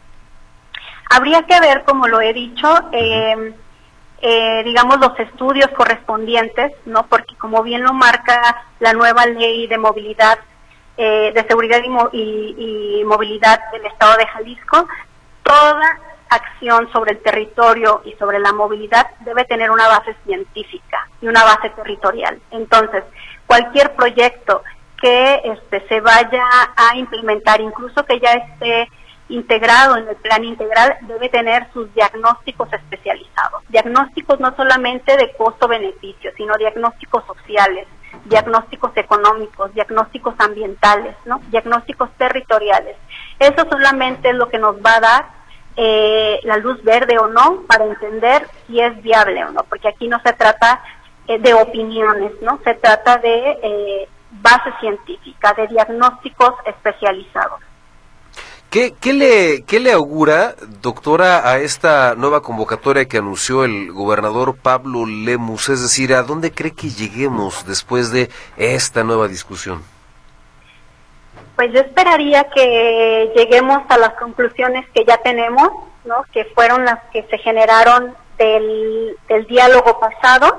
Habría que ver, como lo he dicho, digamos, los estudios correspondientes, ¿no? Porque como bien lo marca la nueva ley de movilidad, de seguridad y movilidad del Estado de Jalisco, toda acción sobre el territorio y sobre la movilidad debe tener una base científica y una base territorial. Entonces, cualquier proyecto que se vaya a implementar, incluso que ya esté integrado en el plan integral, debe tener sus diagnósticos especializados. Diagnósticos no solamente de costo-beneficio, sino diagnósticos sociales, diagnósticos económicos, diagnósticos ambientales, ¿no? Diagnósticos territoriales. Eso solamente es lo que nos va a dar la luz verde o no para entender si es viable o no, porque aquí no se trata de opiniones, ¿no? Se trata de base científica, de diagnósticos especializados. ¿Qué le augura, doctora, a esta nueva convocatoria que anunció el gobernador Pablo Lemus? Es decir, ¿a dónde cree que lleguemos después de esta nueva discusión? Pues yo esperaría que lleguemos a las conclusiones que ya tenemos, ¿no? Que fueron las que se generaron del diálogo pasado.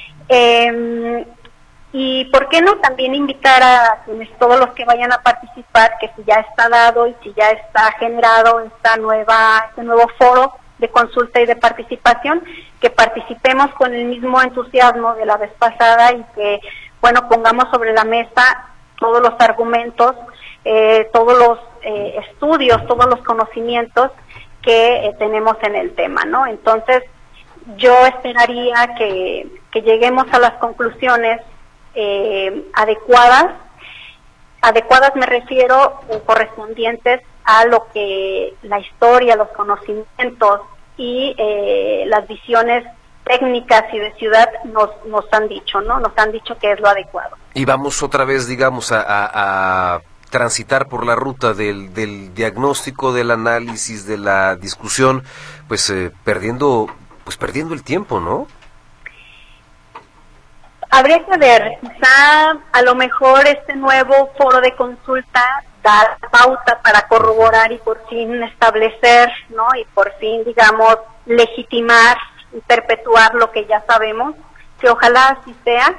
Y por qué no también invitar a todos los que vayan a participar, que si ya está dado y si ya está generado este nuevo foro de consulta y de participación, que participemos con el mismo entusiasmo de la vez pasada y que, bueno, pongamos sobre la mesa todos los argumentos, todos los estudios, todos los conocimientos que tenemos en el tema, ¿no? Entonces, yo esperaría que lleguemos a las conclusiones adecuadas adecuadas me refiero correspondientes a lo que la historia, los conocimientos y las visiones técnicas y de ciudad nos han dicho, ¿no? Nos han dicho que es lo adecuado. Y vamos otra vez, digamos, a transitar por la ruta del diagnóstico, del análisis, de la discusión, pues perdiendo el tiempo, ¿no? Habría que ver, quizá a lo mejor este nuevo foro de consulta da pauta para corroborar y por fin establecer, ¿no? Y por fin, digamos, legitimar y perpetuar lo que ya sabemos, que ojalá así sea.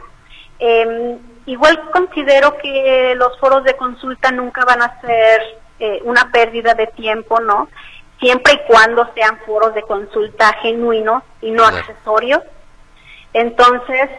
Igual considero que los foros de consulta nunca van a ser una pérdida de tiempo, ¿no? Siempre y cuando sean foros de consulta genuinos y no accesorios. Entonces,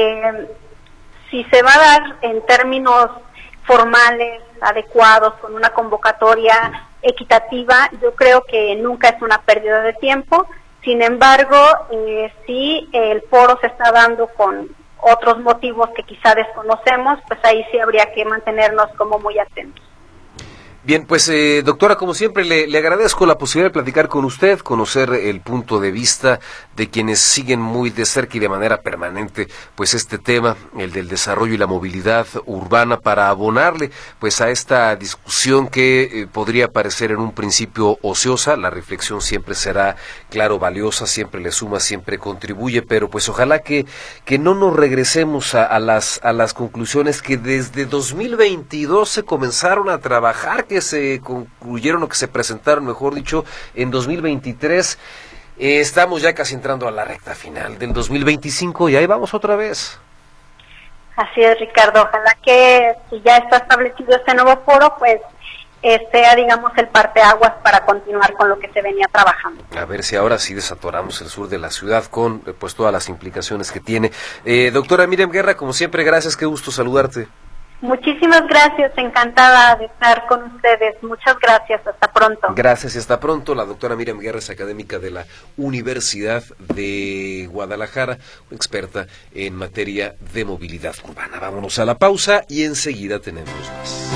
si se va a dar en términos formales, adecuados, con una convocatoria equitativa, yo creo que nunca es una pérdida de tiempo. Sin embargo, si el foro se está dando con otros motivos que quizá desconocemos, pues ahí sí habría que mantenernos como muy atentos. Bien, pues doctora, como siempre le agradezco la posibilidad de platicar con usted, conocer el punto de vista de quienes siguen muy de cerca y de manera permanente pues este tema, el del desarrollo y la movilidad urbana, para abonarle pues a esta discusión que podría parecer en un principio ociosa. La reflexión siempre será, claro, valiosa, siempre le suma, siempre contribuye, pero pues ojalá que no nos regresemos a las conclusiones que desde 2022 se comenzaron a trabajar, que se concluyeron o que se presentaron, mejor dicho, en 2023. Estamos ya casi entrando a la recta final del 2025 y ahí vamos otra vez. Así es, Ricardo. Ojalá que si ya está establecido este nuevo foro, pues sea, digamos, el parteaguas para continuar con lo que se venía trabajando. A ver si ahora sí desatoramos el sur de la ciudad con pues todas las implicaciones que tiene. Doctora Miriam Guerra, como siempre, gracias, qué gusto saludarte. Muchísimas gracias, encantada de estar con ustedes. Muchas gracias, hasta pronto. Gracias y hasta pronto. La doctora Miriam Guerra es académica de la Universidad de Guadalajara, experta en materia de movilidad urbana. Vámonos a la pausa y enseguida tenemos más.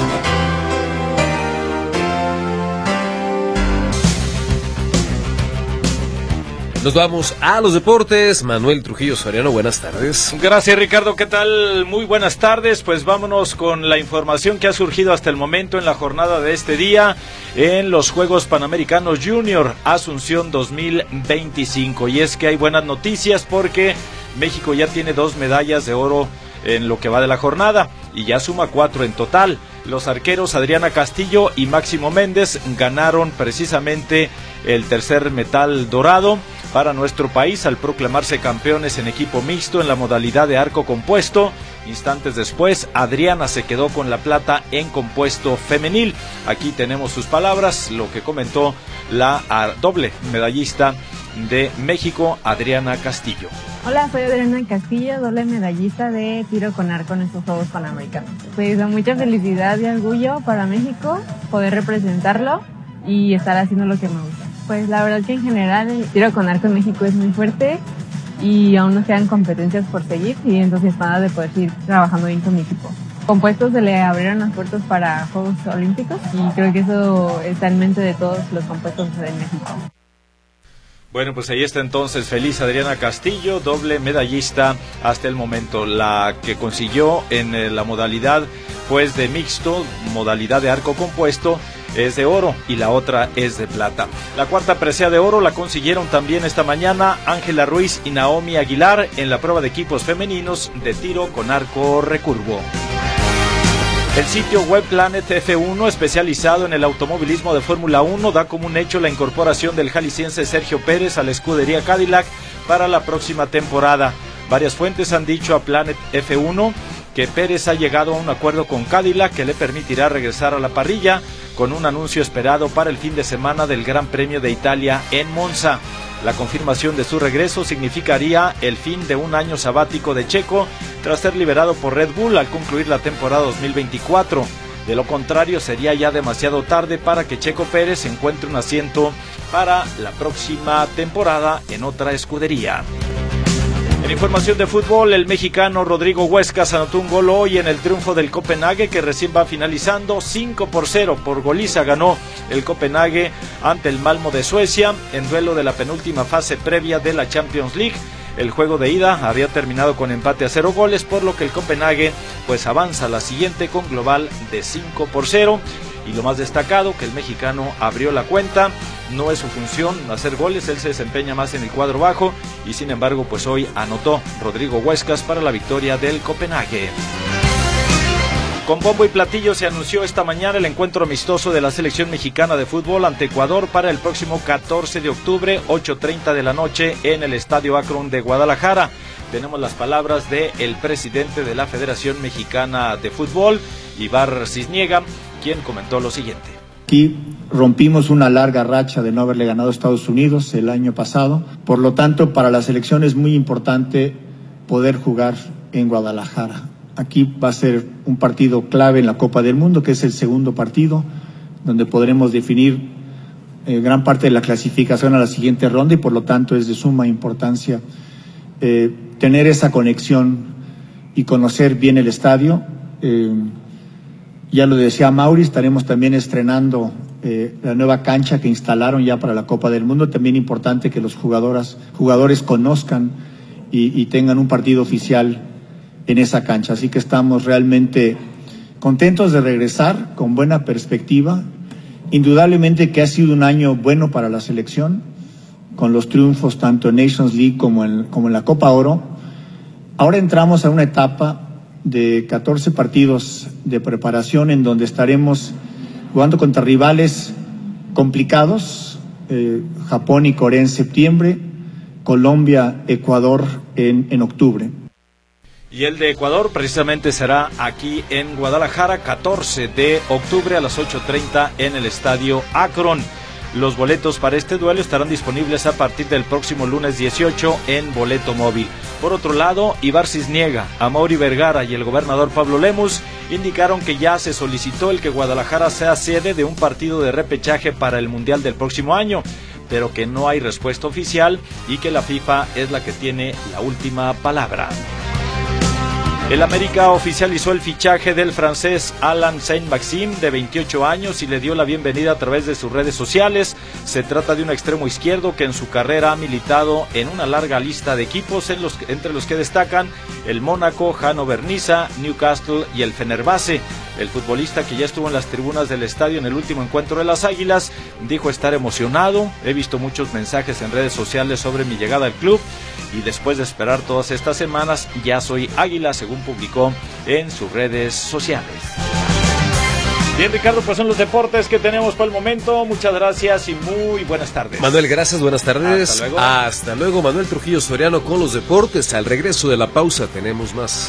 Nos vamos a los deportes. Manuel Trujillo Soriano, buenas tardes. Gracias, Ricardo, ¿qué tal? Muy buenas tardes. Pues vámonos con la información que ha surgido hasta el momento en la jornada de este día en los Juegos Panamericanos Junior Asunción 2025. Y es que hay buenas noticias porque México ya tiene 2 medallas de oro en lo que va de la jornada y ya suma 4 en total. Los arqueros Adriana Castillo y Máximo Méndez ganaron precisamente el tercer metal dorado para nuestro país al proclamarse campeones en equipo mixto en la modalidad de arco compuesto. Instantes después, Adriana se quedó con la plata en compuesto femenil. Aquí tenemos sus palabras, lo que comentó la doble medallista de México, Adriana Castillo. Hola, soy Adriana Castillo, doble medallista de tiro con arco en estos Juegos Panamericanos. Pues con mucha felicidad y orgullo para México poder representarlo y estar haciendo lo que me gusta. Pues la verdad que en general el tiro con arco en México es muy fuerte y aún nos quedan competencias por seguir y entusiasmada de poder seguir trabajando bien con mi equipo. Compuestos se le abrieron las puertas para Juegos Olímpicos y creo que eso está en mente de todos los compuestos en México. Bueno, pues ahí está entonces feliz Adriana Castillo, doble medallista hasta el momento. La que consiguió en la modalidad pues de mixto, modalidad de arco compuesto, es de oro y la otra es de plata. La cuarta presea de oro la consiguieron también esta mañana Ángela Ruiz y Naomi Aguilar en la prueba de equipos femeninos de tiro con arco recurvo. El sitio web Planet F1, especializado en el automovilismo de Fórmula 1, da como un hecho la incorporación del jalisciense Sergio Pérez a la escudería Cadillac para la próxima temporada. Varias fuentes han dicho a Planet F1 que Pérez ha llegado a un acuerdo con Cadillac que le permitirá regresar a la parrilla, con un anuncio esperado para el fin de semana del Gran Premio de Italia en Monza. La confirmación de su regreso significaría el fin de un año sabático de Checo tras ser liberado por Red Bull al concluir la temporada 2024. De lo contrario, sería ya demasiado tarde para que Checo Pérez encuentre un asiento para la próxima temporada en otra escudería. En información de fútbol, el mexicano Rodrigo Huescas anotó un gol hoy en el triunfo del Copenhague, que recién va finalizando. 5-0 por goliza ganó el Copenhague ante el Malmö de Suecia en duelo de la penúltima fase previa de la Champions League. El juego de ida había terminado con empate a 0 goles, por lo que el Copenhague pues avanza a la siguiente con global de 5-0. Y lo más destacado, que el mexicano abrió la cuenta. No es su función hacer goles, él se desempeña más en el cuadro bajo, y sin embargo pues hoy anotó Rodrigo Huescas para la victoria del Copenhague. Con bombo y platillo se anunció esta mañana el encuentro amistoso de la selección mexicana de fútbol ante Ecuador para el próximo 14 de octubre, 8:30 de la noche en el Estadio Akron de Guadalajara. Tenemos las palabras del presidente de la Federación Mexicana de Fútbol, Ibar Cisniega, quien comentó lo siguiente. Aquí rompimos una larga racha de no haberle ganado a Estados Unidos el año pasado. Por lo tanto, para la selección es muy importante poder jugar en Guadalajara. Aquí va a ser un partido clave en la Copa del Mundo, que es el segundo partido, donde podremos definir gran parte de la clasificación a la siguiente ronda, y por lo tanto es de suma importancia tener esa conexión y conocer bien el estadio. Ya lo decía Mauri, estaremos también estrenando la nueva cancha que instalaron ya para la Copa del Mundo. También importante que los jugadores conozcan y tengan un partido oficial en esa cancha. Así que estamos realmente contentos de regresar con buena perspectiva. Indudablemente que ha sido un año bueno para la selección, con los triunfos tanto en Nations League como en la Copa Oro. Ahora entramos a una etapa de 14 partidos de preparación en donde estaremos jugando contra rivales complicados, Japón y Corea en septiembre, Colombia, Ecuador en octubre. Y el de Ecuador precisamente será aquí en Guadalajara, 14 de octubre a las 8:30 en el Estadio Akron. Los boletos para este duelo estarán disponibles a partir del próximo lunes 18 en Boleto Móvil. Por otro lado, Ibar Cisniega, Amaury Vergara y el gobernador Pablo Lemus indicaron que ya se solicitó el que Guadalajara sea sede de un partido de repechaje para el Mundial del próximo año, pero que no hay respuesta oficial y que la FIFA es la que tiene la última palabra. El América oficializó el fichaje del francés Alain Saint-Maximin, de 28 años, y le dio la bienvenida a través de sus redes sociales. Se trata de un extremo izquierdo que en su carrera ha militado en una larga lista de equipos, entre los que destacan el Mónaco, Hannover Niza, Newcastle y el Fenerbahce. El futbolista, que ya estuvo en las tribunas del estadio en el último encuentro de las Águilas, dijo estar emocionado. He visto muchos mensajes en redes sociales sobre mi llegada al club, y después de esperar todas estas semanas ya soy Águila, según publicó en sus redes sociales. Bien, Ricardo, pues son los deportes que tenemos por el momento. Muchas gracias y muy buenas tardes. Manuel, gracias, buenas tardes. Hasta luego. Hasta luego, Manuel Trujillo Soriano con los deportes. Al regreso de la pausa tenemos más.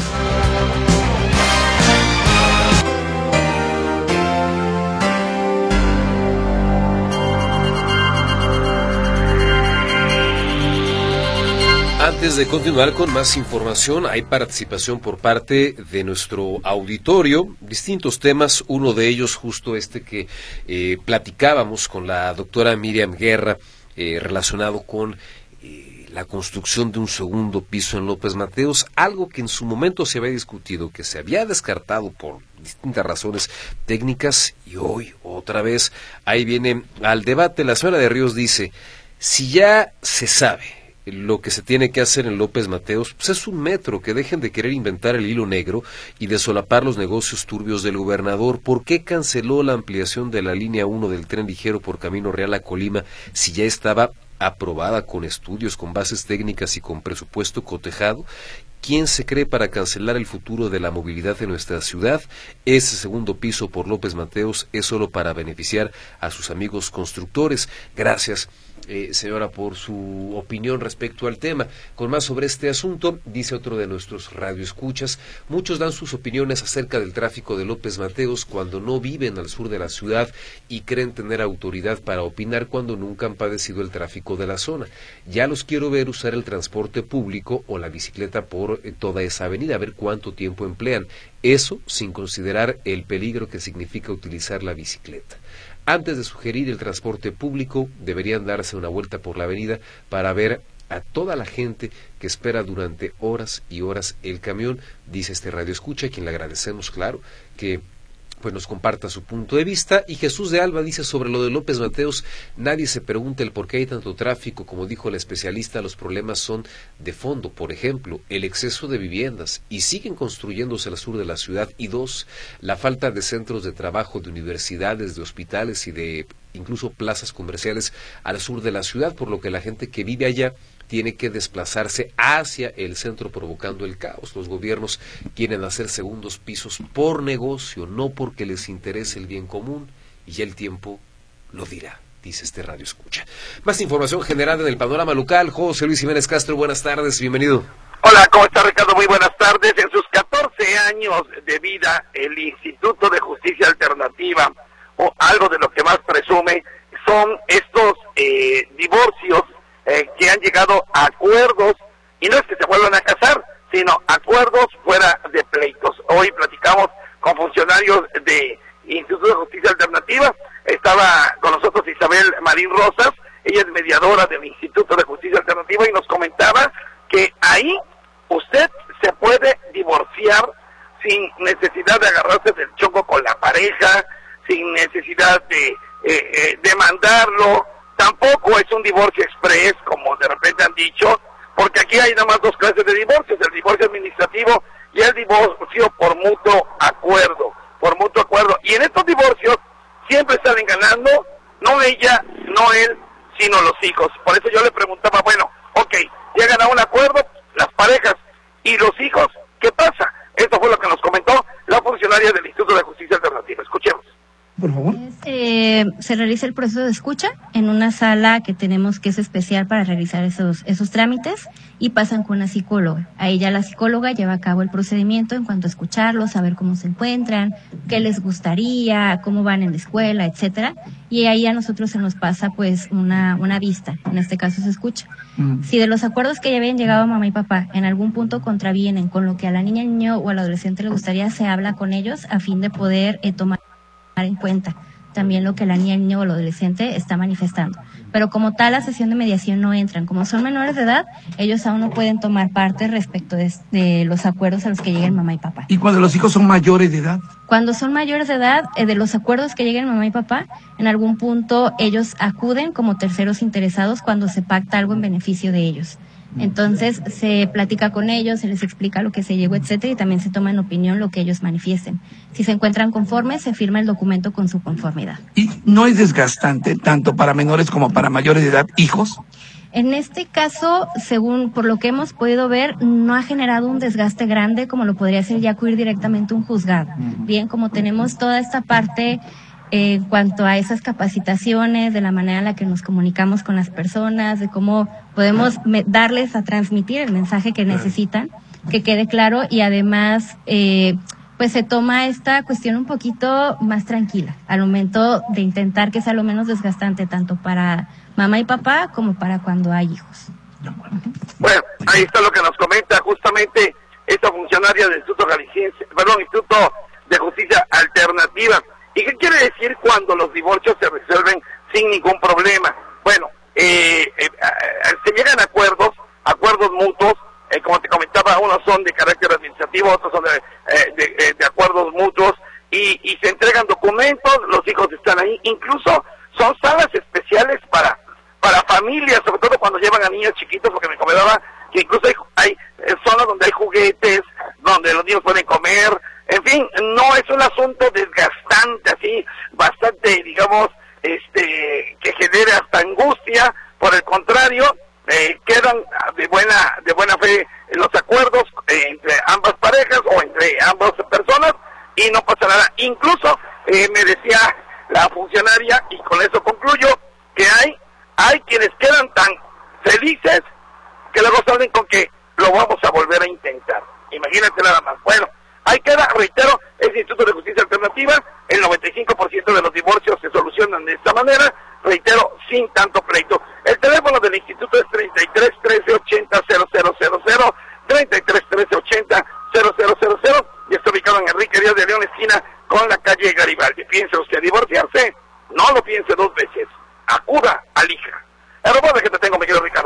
Antes de continuar con más información, hay participación por parte de nuestro auditorio, distintos temas, uno de ellos justo este que platicábamos con la doctora Miriam Guerra, relacionado con la construcción de un segundo piso en López Mateos, algo que en su momento se había discutido, que se había descartado por distintas razones técnicas, y hoy otra vez ahí viene al debate. La señora de Ríos dice, si ya se sabe lo que se tiene que hacer en López Mateos, pues es un metro, que dejen de querer inventar el hilo negro y de solapar los negocios turbios del gobernador. ¿Por qué canceló la ampliación de la línea 1 del tren ligero por Camino Real a Colima si ya estaba aprobada con estudios, con bases técnicas y con presupuesto cotejado? ¿Quién se cree para cancelar el futuro de la movilidad en nuestra ciudad? Ese segundo piso por López Mateos es solo para beneficiar a sus amigos constructores. Gracias, señora, por su opinión respecto al tema. Con más sobre este asunto, dice otro de nuestros radioescuchas, muchos dan sus opiniones acerca del tráfico de López Mateos cuando no viven al sur de la ciudad y creen tener autoridad para opinar cuando nunca han padecido el tráfico de la zona. Ya los quiero ver usar el transporte público o la bicicleta por toda esa avenida, a ver cuánto tiempo emplean. Eso sin considerar el peligro que significa utilizar la bicicleta. Antes de sugerir el transporte público, deberían darse una vuelta por la avenida para ver a toda la gente que espera durante horas y horas el camión, dice este radioescucha, a quien le agradecemos, claro, que pues nos comparta su punto de vista. Y Jesús de Alba dice sobre lo de López Mateos, nadie se pregunta el por qué hay tanto tráfico, como dijo el especialista, los problemas son de fondo, por ejemplo, el exceso de viviendas, y siguen construyéndose al sur de la ciudad, y 2, la falta de centros de trabajo, de universidades, de hospitales y de incluso plazas comerciales al sur de la ciudad, por lo que la gente que vive allá tiene que desplazarse hacia el centro, provocando el caos. Los gobiernos quieren hacer segundos pisos por negocio, no porque les interese el bien común, y ya el tiempo lo dirá, dice este radio escucha. Más información general en el panorama local. José Luis Jiménez Castro, buenas tardes, bienvenido. Hola, ¿cómo está, Ricardo? Muy buenas tardes. En sus 14 años de vida, el Instituto de Justicia Alternativa, o algo de lo que más presume, son estos divorcios que han llegado a acuerdos, y no es que se vuelvan a casar, sino acuerdos fuera de pleitos. Hoy platicamos con funcionarios de Instituto de Justicia Alternativa. Estaba con nosotros Isabel Marín Rosas, ella es mediadora del Instituto de Justicia Alternativa, y nos comentaba que ahí usted se puede divorciar sin necesidad de agarrarse del chongo con la pareja, sin necesidad de demandarlo. Tampoco es un divorcio express, como de repente han dicho, porque aquí hay nada más dos clases de divorcios, el divorcio administrativo y el divorcio por mutuo acuerdo, Y en estos divorcios siempre salen ganando, no ella, no él, sino los hijos. Por eso yo le preguntaba, bueno, ok, llegan a un acuerdo las parejas, ¿y los hijos qué pasa? Esto fue lo que nos comentó la funcionaria del Instituto de Justicia Alternativa. Escuchemos. Por favor. Se realiza el proceso de escucha en una sala que tenemos, que es especial para realizar esos trámites, y pasan con una psicóloga. Ahí ya la psicóloga lleva a cabo el procedimiento en cuanto a escucharlos, saber cómo se encuentran, qué les gustaría, cómo van en la escuela, etcétera. Y ahí a nosotros se nos pasa pues una vista, en este caso se escucha. Si de los acuerdos que ya habían llegado mamá y papá en algún punto contravienen con lo que a la niña, niño o al adolescente le gustaría, se habla con ellos a fin de poder tomar en cuenta también lo que la niña, niño o el adolescente está manifestando. Pero como tal, la sesión de mediación no entran. Como son menores de edad, ellos aún no pueden tomar parte respecto de los acuerdos a los que lleguen mamá y papá. ¿Y cuando los hijos son mayores de edad? Cuando son mayores de edad, de los acuerdos que lleguen mamá y papá, en algún punto ellos acuden como terceros interesados cuando se pacta algo en beneficio de ellos. Entonces se platica con ellos, se les explica lo que se llegó, etcétera, y también se toma en opinión lo que ellos manifiesten. Si se encuentran conformes, se firma el documento con su conformidad. ¿Y no es desgastante tanto para menores como para mayores de edad, hijos? En este caso, según por lo que hemos podido ver, no ha generado un desgaste grande como lo podría ser ya acudir directamente a un juzgado. Bien, como tenemos toda esta parte en cuanto a esas capacitaciones, de la manera en la que nos comunicamos con las personas, de cómo podemos darles a transmitir el mensaje que necesitan, que quede claro, y además pues se toma esta cuestión un poquito más tranquila al momento de intentar que sea lo menos desgastante tanto para mamá y papá como para cuando hay hijos. Bueno, ahí está lo que nos comenta justamente esta funcionaria del Instituto de Justicia Alternativa. ¿Y qué quiere decir cuando los divorcios se resuelven sin ningún problema? Bueno, se llegan a acuerdos mutuos, como te comentaba, unos son de carácter administrativo, otros son de acuerdos mutuos, y se entregan documentos, los hijos están ahí, incluso son salas especiales para familias, sobre todo cuando llevan a niños chiquitos, porque me comentaba que incluso hay zonas donde hay juguetes, donde los niños pueden comer. En fin, no es un asunto desgastante, así, bastante, digamos, que genere hasta angustia. Por el contrario, quedan de buena fe los acuerdos entre ambas parejas o entre ambas personas, y no pasa nada. Incluso, me decía la funcionaria, y con eso concluyo, que hay quienes quedan tan felices que luego salen con que lo vamos a volver a intentar. Imagínate nada más. Bueno, ahí queda, reitero, es Instituto de Justicia Alternativa, el 95% de los divorcios se solucionan de esta manera, reitero, sin tanto pleito. El teléfono del instituto es 33 13 80 0000, 33 13 80 0000, y está ubicado en Enrique Díaz de León, esquina con la calle Garibaldi. ¿Piensa usted divorciarse? No lo piense dos veces, acuda a Lija. El reporte que te tengo, mi querido Ricardo.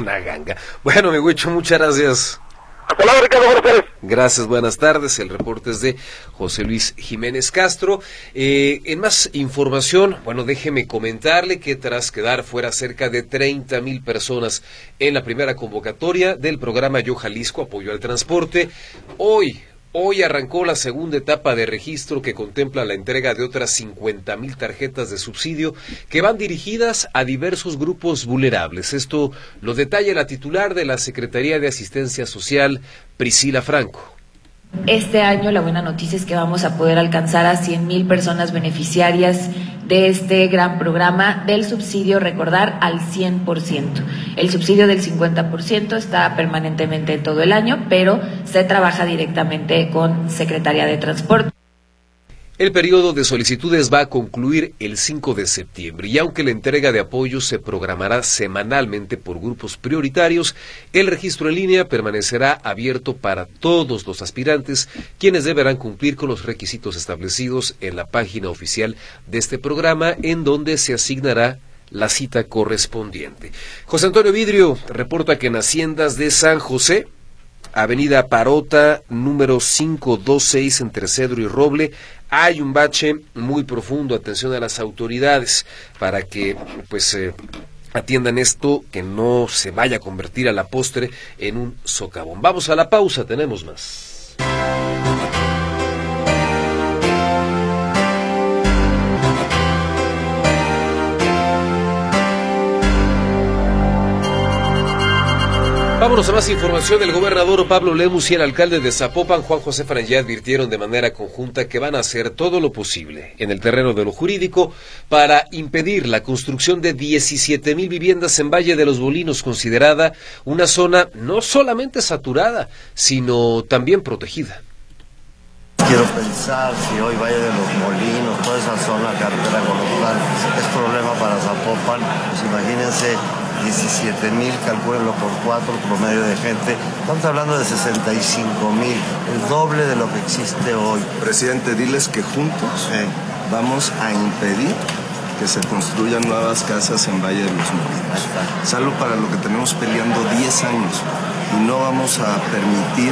una ganga. Bueno, mi Huicho, muchas gracias. Hasta luego, Ricardo, buenas tardes. Gracias, buenas tardes. El reporte es de José Luis Jiménez Castro. En más información, bueno, déjeme comentarle que tras quedar fuera cerca de 30,000 personas en la primera convocatoria del programa Yo Jalisco, apoyo al transporte, Hoy arrancó la segunda etapa de registro que contempla la entrega de otras 50,000 tarjetas de subsidio que van dirigidas a diversos grupos vulnerables. Esto lo detalla la titular de la Secretaría de Asistencia Social, Priscila Franco. Este año la buena noticia es que vamos a poder alcanzar a 100,000 personas beneficiarias de este gran programa del subsidio, recordar, al 100%. El subsidio del 50% está permanentemente todo el año, pero se trabaja directamente con Secretaría de Transporte. El periodo de solicitudes va a concluir el 5 de septiembre y aunque la entrega de apoyos se programará semanalmente por grupos prioritarios, el registro en línea permanecerá abierto para todos los aspirantes, quienes deberán cumplir con los requisitos establecidos en la página oficial de este programa, en donde se asignará la cita correspondiente. José Antonio Vidrio reporta que en Haciendas de San José, Avenida Parota, número 526 entre Cedro y Roble, hay un bache muy profundo. Atención a las autoridades para que atiendan esto, que no se vaya a convertir a la postre en un socavón. Vamos a la pausa, tenemos más. Vámonos a más información. El gobernador Pablo Lemus y el alcalde de Zapopan, Juan José Farangía, advirtieron de manera conjunta que van a hacer todo lo posible en el terreno de lo jurídico para impedir la construcción de 17,000 viviendas en Valle de los Molinos, considerada una zona no solamente saturada, sino también protegida. Quiero pensar si hoy Valle de los Molinos, toda esa zona, carretera colonial, es problema para Zapopan. Pues imagínense, 17,000, calcúlenlo por 4, promedio de gente. Estamos hablando de 65,000, el doble de lo que existe hoy. Presidente, diles que juntos vamos a impedir que se construyan nuevas casas en Valle de los Molinos. Es algo para lo que tenemos peleando 10 años y no vamos a permitir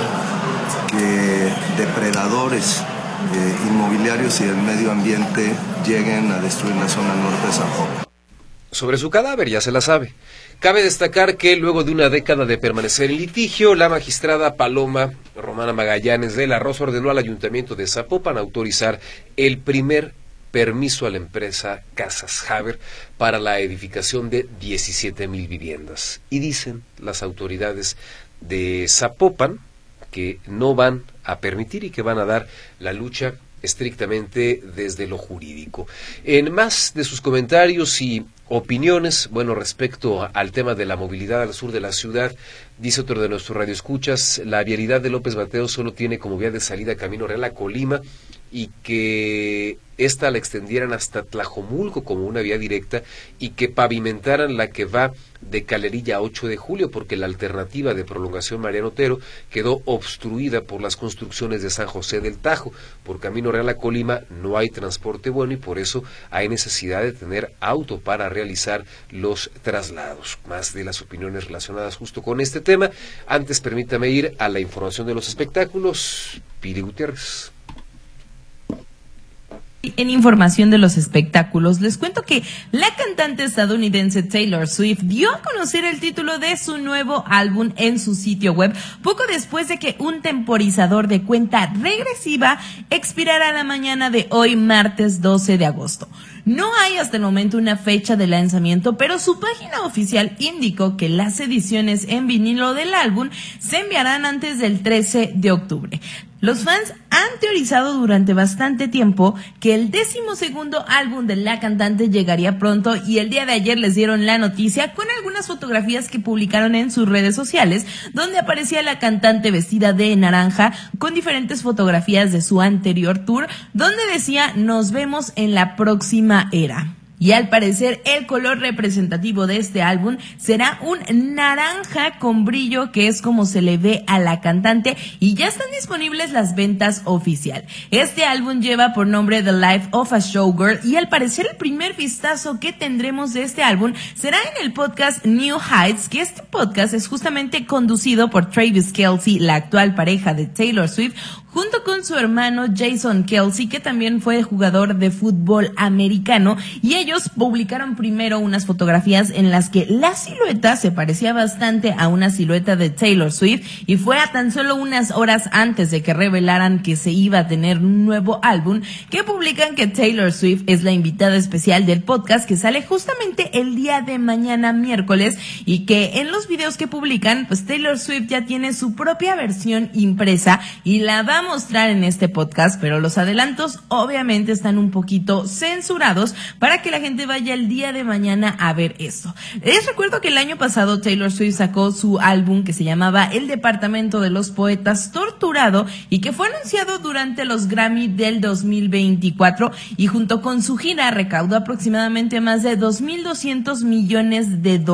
que depredadores inmobiliarios y del medio ambiente lleguen a destruir la zona norte de Zapopan. Sobre su cadáver ya se la sabe. Cabe destacar que luego de una década de permanecer en litigio, la magistrada Paloma Romana Magallanes de la Rosa ordenó al Ayuntamiento de Zapopan autorizar el primer permiso a la empresa Casas Haber para la edificación de 17,000 viviendas. Y dicen las autoridades de Zapopan que no van a permitir y que van a dar la lucha estrictamente desde lo jurídico. En más de sus comentarios y opiniones, respecto al tema de la movilidad al sur de la ciudad, dice otro de nuestros radioescuchas, la vialidad de López Mateos solo tiene como vía de salida Camino Real a Colima y que esta la extendieran hasta Tlajomulco como una vía directa y que pavimentaran la que va de Calerilla a 8 de julio, porque la alternativa de prolongación Mariano Otero quedó obstruida por las construcciones de San José del Tajo. Por Camino Real a Colima no hay transporte bueno y por eso hay necesidad de tener auto para realizar los traslados. Más de las opiniones relacionadas justo con este tema. Antes permítame ir a la información de los espectáculos. Piri Gutiérrez. En información de los espectáculos, les cuento que la cantante estadounidense Taylor Swift dio a conocer el título de su nuevo álbum en su sitio web, poco después de que un temporizador de cuenta regresiva expirara la mañana de hoy, martes 12 de agosto. No hay hasta el momento una fecha de lanzamiento, pero su página oficial indicó que las ediciones en vinilo del álbum se enviarán antes del 13 de octubre. Los fans han teorizado durante bastante tiempo que el 12º álbum de la cantante llegaría pronto y el día de ayer les dieron la noticia con algunas fotografías que publicaron en sus redes sociales, donde aparecía la cantante vestida de naranja con diferentes fotografías de su anterior tour, donde decía: nos vemos en la próxima era. Y al parecer el color representativo de este álbum será un naranja con brillo, que es como se le ve a la cantante, y ya están disponibles las ventas oficial. Este álbum lleva por nombre The Life of a Showgirl, y al parecer el primer vistazo que tendremos de este álbum será en el podcast New Heights, que este podcast es justamente conducido por Travis Kelce, la actual pareja de Taylor Swift, junto con su hermano Jason Kelce, que también fue jugador de fútbol americano, y ellos publicaron primero unas fotografías en las que la silueta se parecía bastante a una silueta de Taylor Swift, y fue a tan solo unas horas antes de que revelaran que se iba a tener un nuevo álbum que publican que Taylor Swift es la invitada especial del podcast, que sale justamente el día de mañana, miércoles, y que en los videos que publican, pues Taylor Swift ya tiene su propia versión impresa y la va a mostrar en este podcast, pero los adelantos obviamente están un poquito censurados para que la gente vaya el día de mañana a ver esto. Les recuerdo que el año pasado Taylor Swift sacó su álbum que se llamaba El Departamento de los Poetas Torturado, y que fue anunciado durante los Grammy del 2024, y junto con su gira recaudó aproximadamente más de $2,200 millones.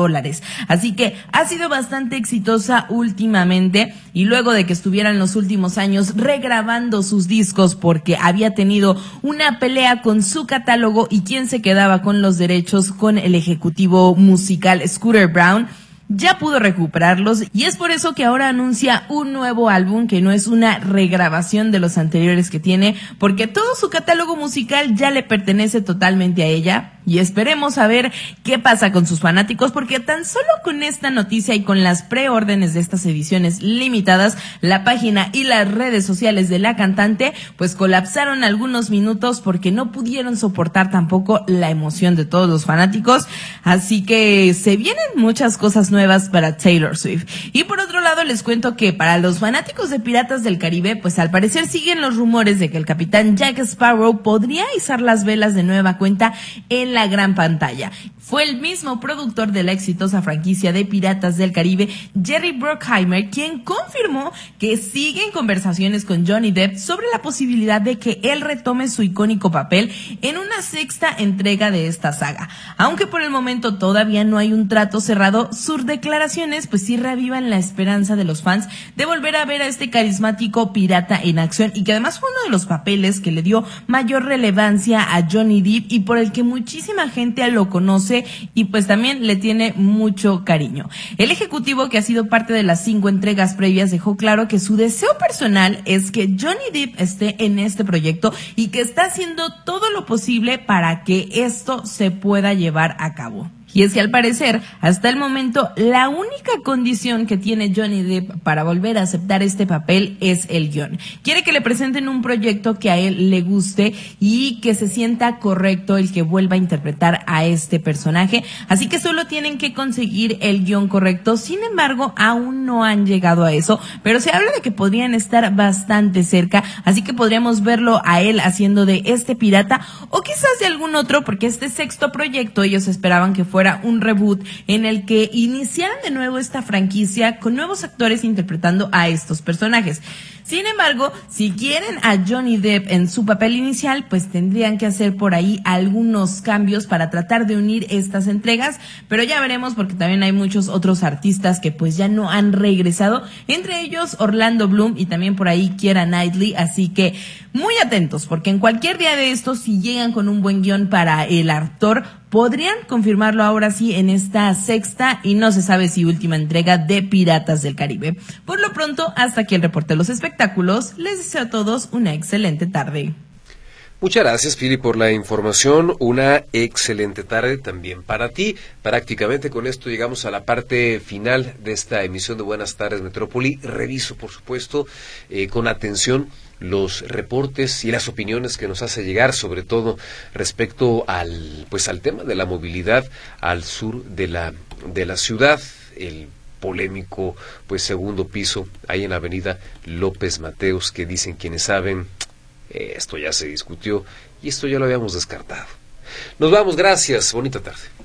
Así que ha sido bastante exitosa últimamente, y luego de que estuvieran los últimos años regrabando sus discos porque había tenido una pelea con su catálogo y quien se quedaba con los derechos con el ejecutivo musical Scooter Braun, ya pudo recuperarlos, y es por eso que ahora anuncia un nuevo álbum que no es una regrabación de los anteriores que tiene, porque todo su catálogo musical ya le pertenece totalmente a ella. Y esperemos a ver qué pasa con sus fanáticos, porque tan solo con esta noticia y con las preórdenes de estas ediciones limitadas, la página y las redes sociales de la cantante pues colapsaron algunos minutos, porque no pudieron soportar tampoco la emoción de todos los fanáticos. Así que se vienen muchas cosas nuevas para Taylor Swift. Y por otro lado les cuento que para los fanáticos de Piratas del Caribe, pues al parecer siguen los rumores de que el capitán Jack Sparrow podría izar las velas de nueva cuenta en la gran pantalla. Fue el mismo productor de la exitosa franquicia de Piratas del Caribe, Jerry Bruckheimer, quien confirmó que sigue en conversaciones con Johnny Depp sobre la posibilidad de que él retome su icónico papel en una sexta entrega de esta saga. Aunque por el momento todavía no hay un trato cerrado, sus declaraciones pues sí reavivan la esperanza de los fans de volver a ver a este carismático pirata en acción, y que además fue uno de los papeles que le dio mayor relevancia a Johnny Depp y por el que muchísima gente lo conoce y pues también le tiene mucho cariño. El ejecutivo, que ha sido parte de las 5 entregas previas, dejó claro que su deseo personal es que Johnny Depp esté en este proyecto y que está haciendo todo lo posible para que esto se pueda llevar a cabo. Y es que al parecer, hasta el momento, la única condición que tiene Johnny Depp para volver a aceptar este papel es el guión. Quiere que le presenten un proyecto que a él le guste y que se sienta correcto el que vuelva a interpretar a este personaje. Así que solo tienen que conseguir el guión correcto. Sin embargo, aún no han llegado a eso, pero se habla de que podrían estar bastante cerca. Así que podríamos verlo a él haciendo de este pirata, o quizás de algún otro, porque este sexto proyecto ellos esperaban que fuera un reboot en el que iniciaran de nuevo esta franquicia con nuevos actores interpretando a estos personajes. Sin embargo, si quieren a Johnny Depp en su papel inicial, pues tendrían que hacer por ahí algunos cambios para tratar de unir estas entregas, pero ya veremos, porque también hay muchos otros artistas que pues ya no han regresado, entre ellos Orlando Bloom y también por ahí Keira Knightley, así que muy atentos, porque en cualquier día de estos, si llegan con un buen guión para el actor, podrían confirmarlo ahora sí en esta sexta y no se sabe si última entrega de Piratas del Caribe. Por lo pronto, hasta aquí el reporte de los espectáculos. Les deseo a todos una excelente tarde. Muchas gracias, Pili, por la información. Una excelente tarde también para ti. Prácticamente con esto llegamos a la parte final de esta emisión de Buenas Tardes Metrópoli. Reviso, por supuesto, con atención los reportes y las opiniones que nos hace llegar, sobre todo respecto al tema de la movilidad al sur de la ciudad, el polémico segundo piso ahí en la avenida López Mateos, que dicen quienes saben, esto ya se discutió y esto ya lo habíamos descartado. Nos vamos, gracias, bonita tarde.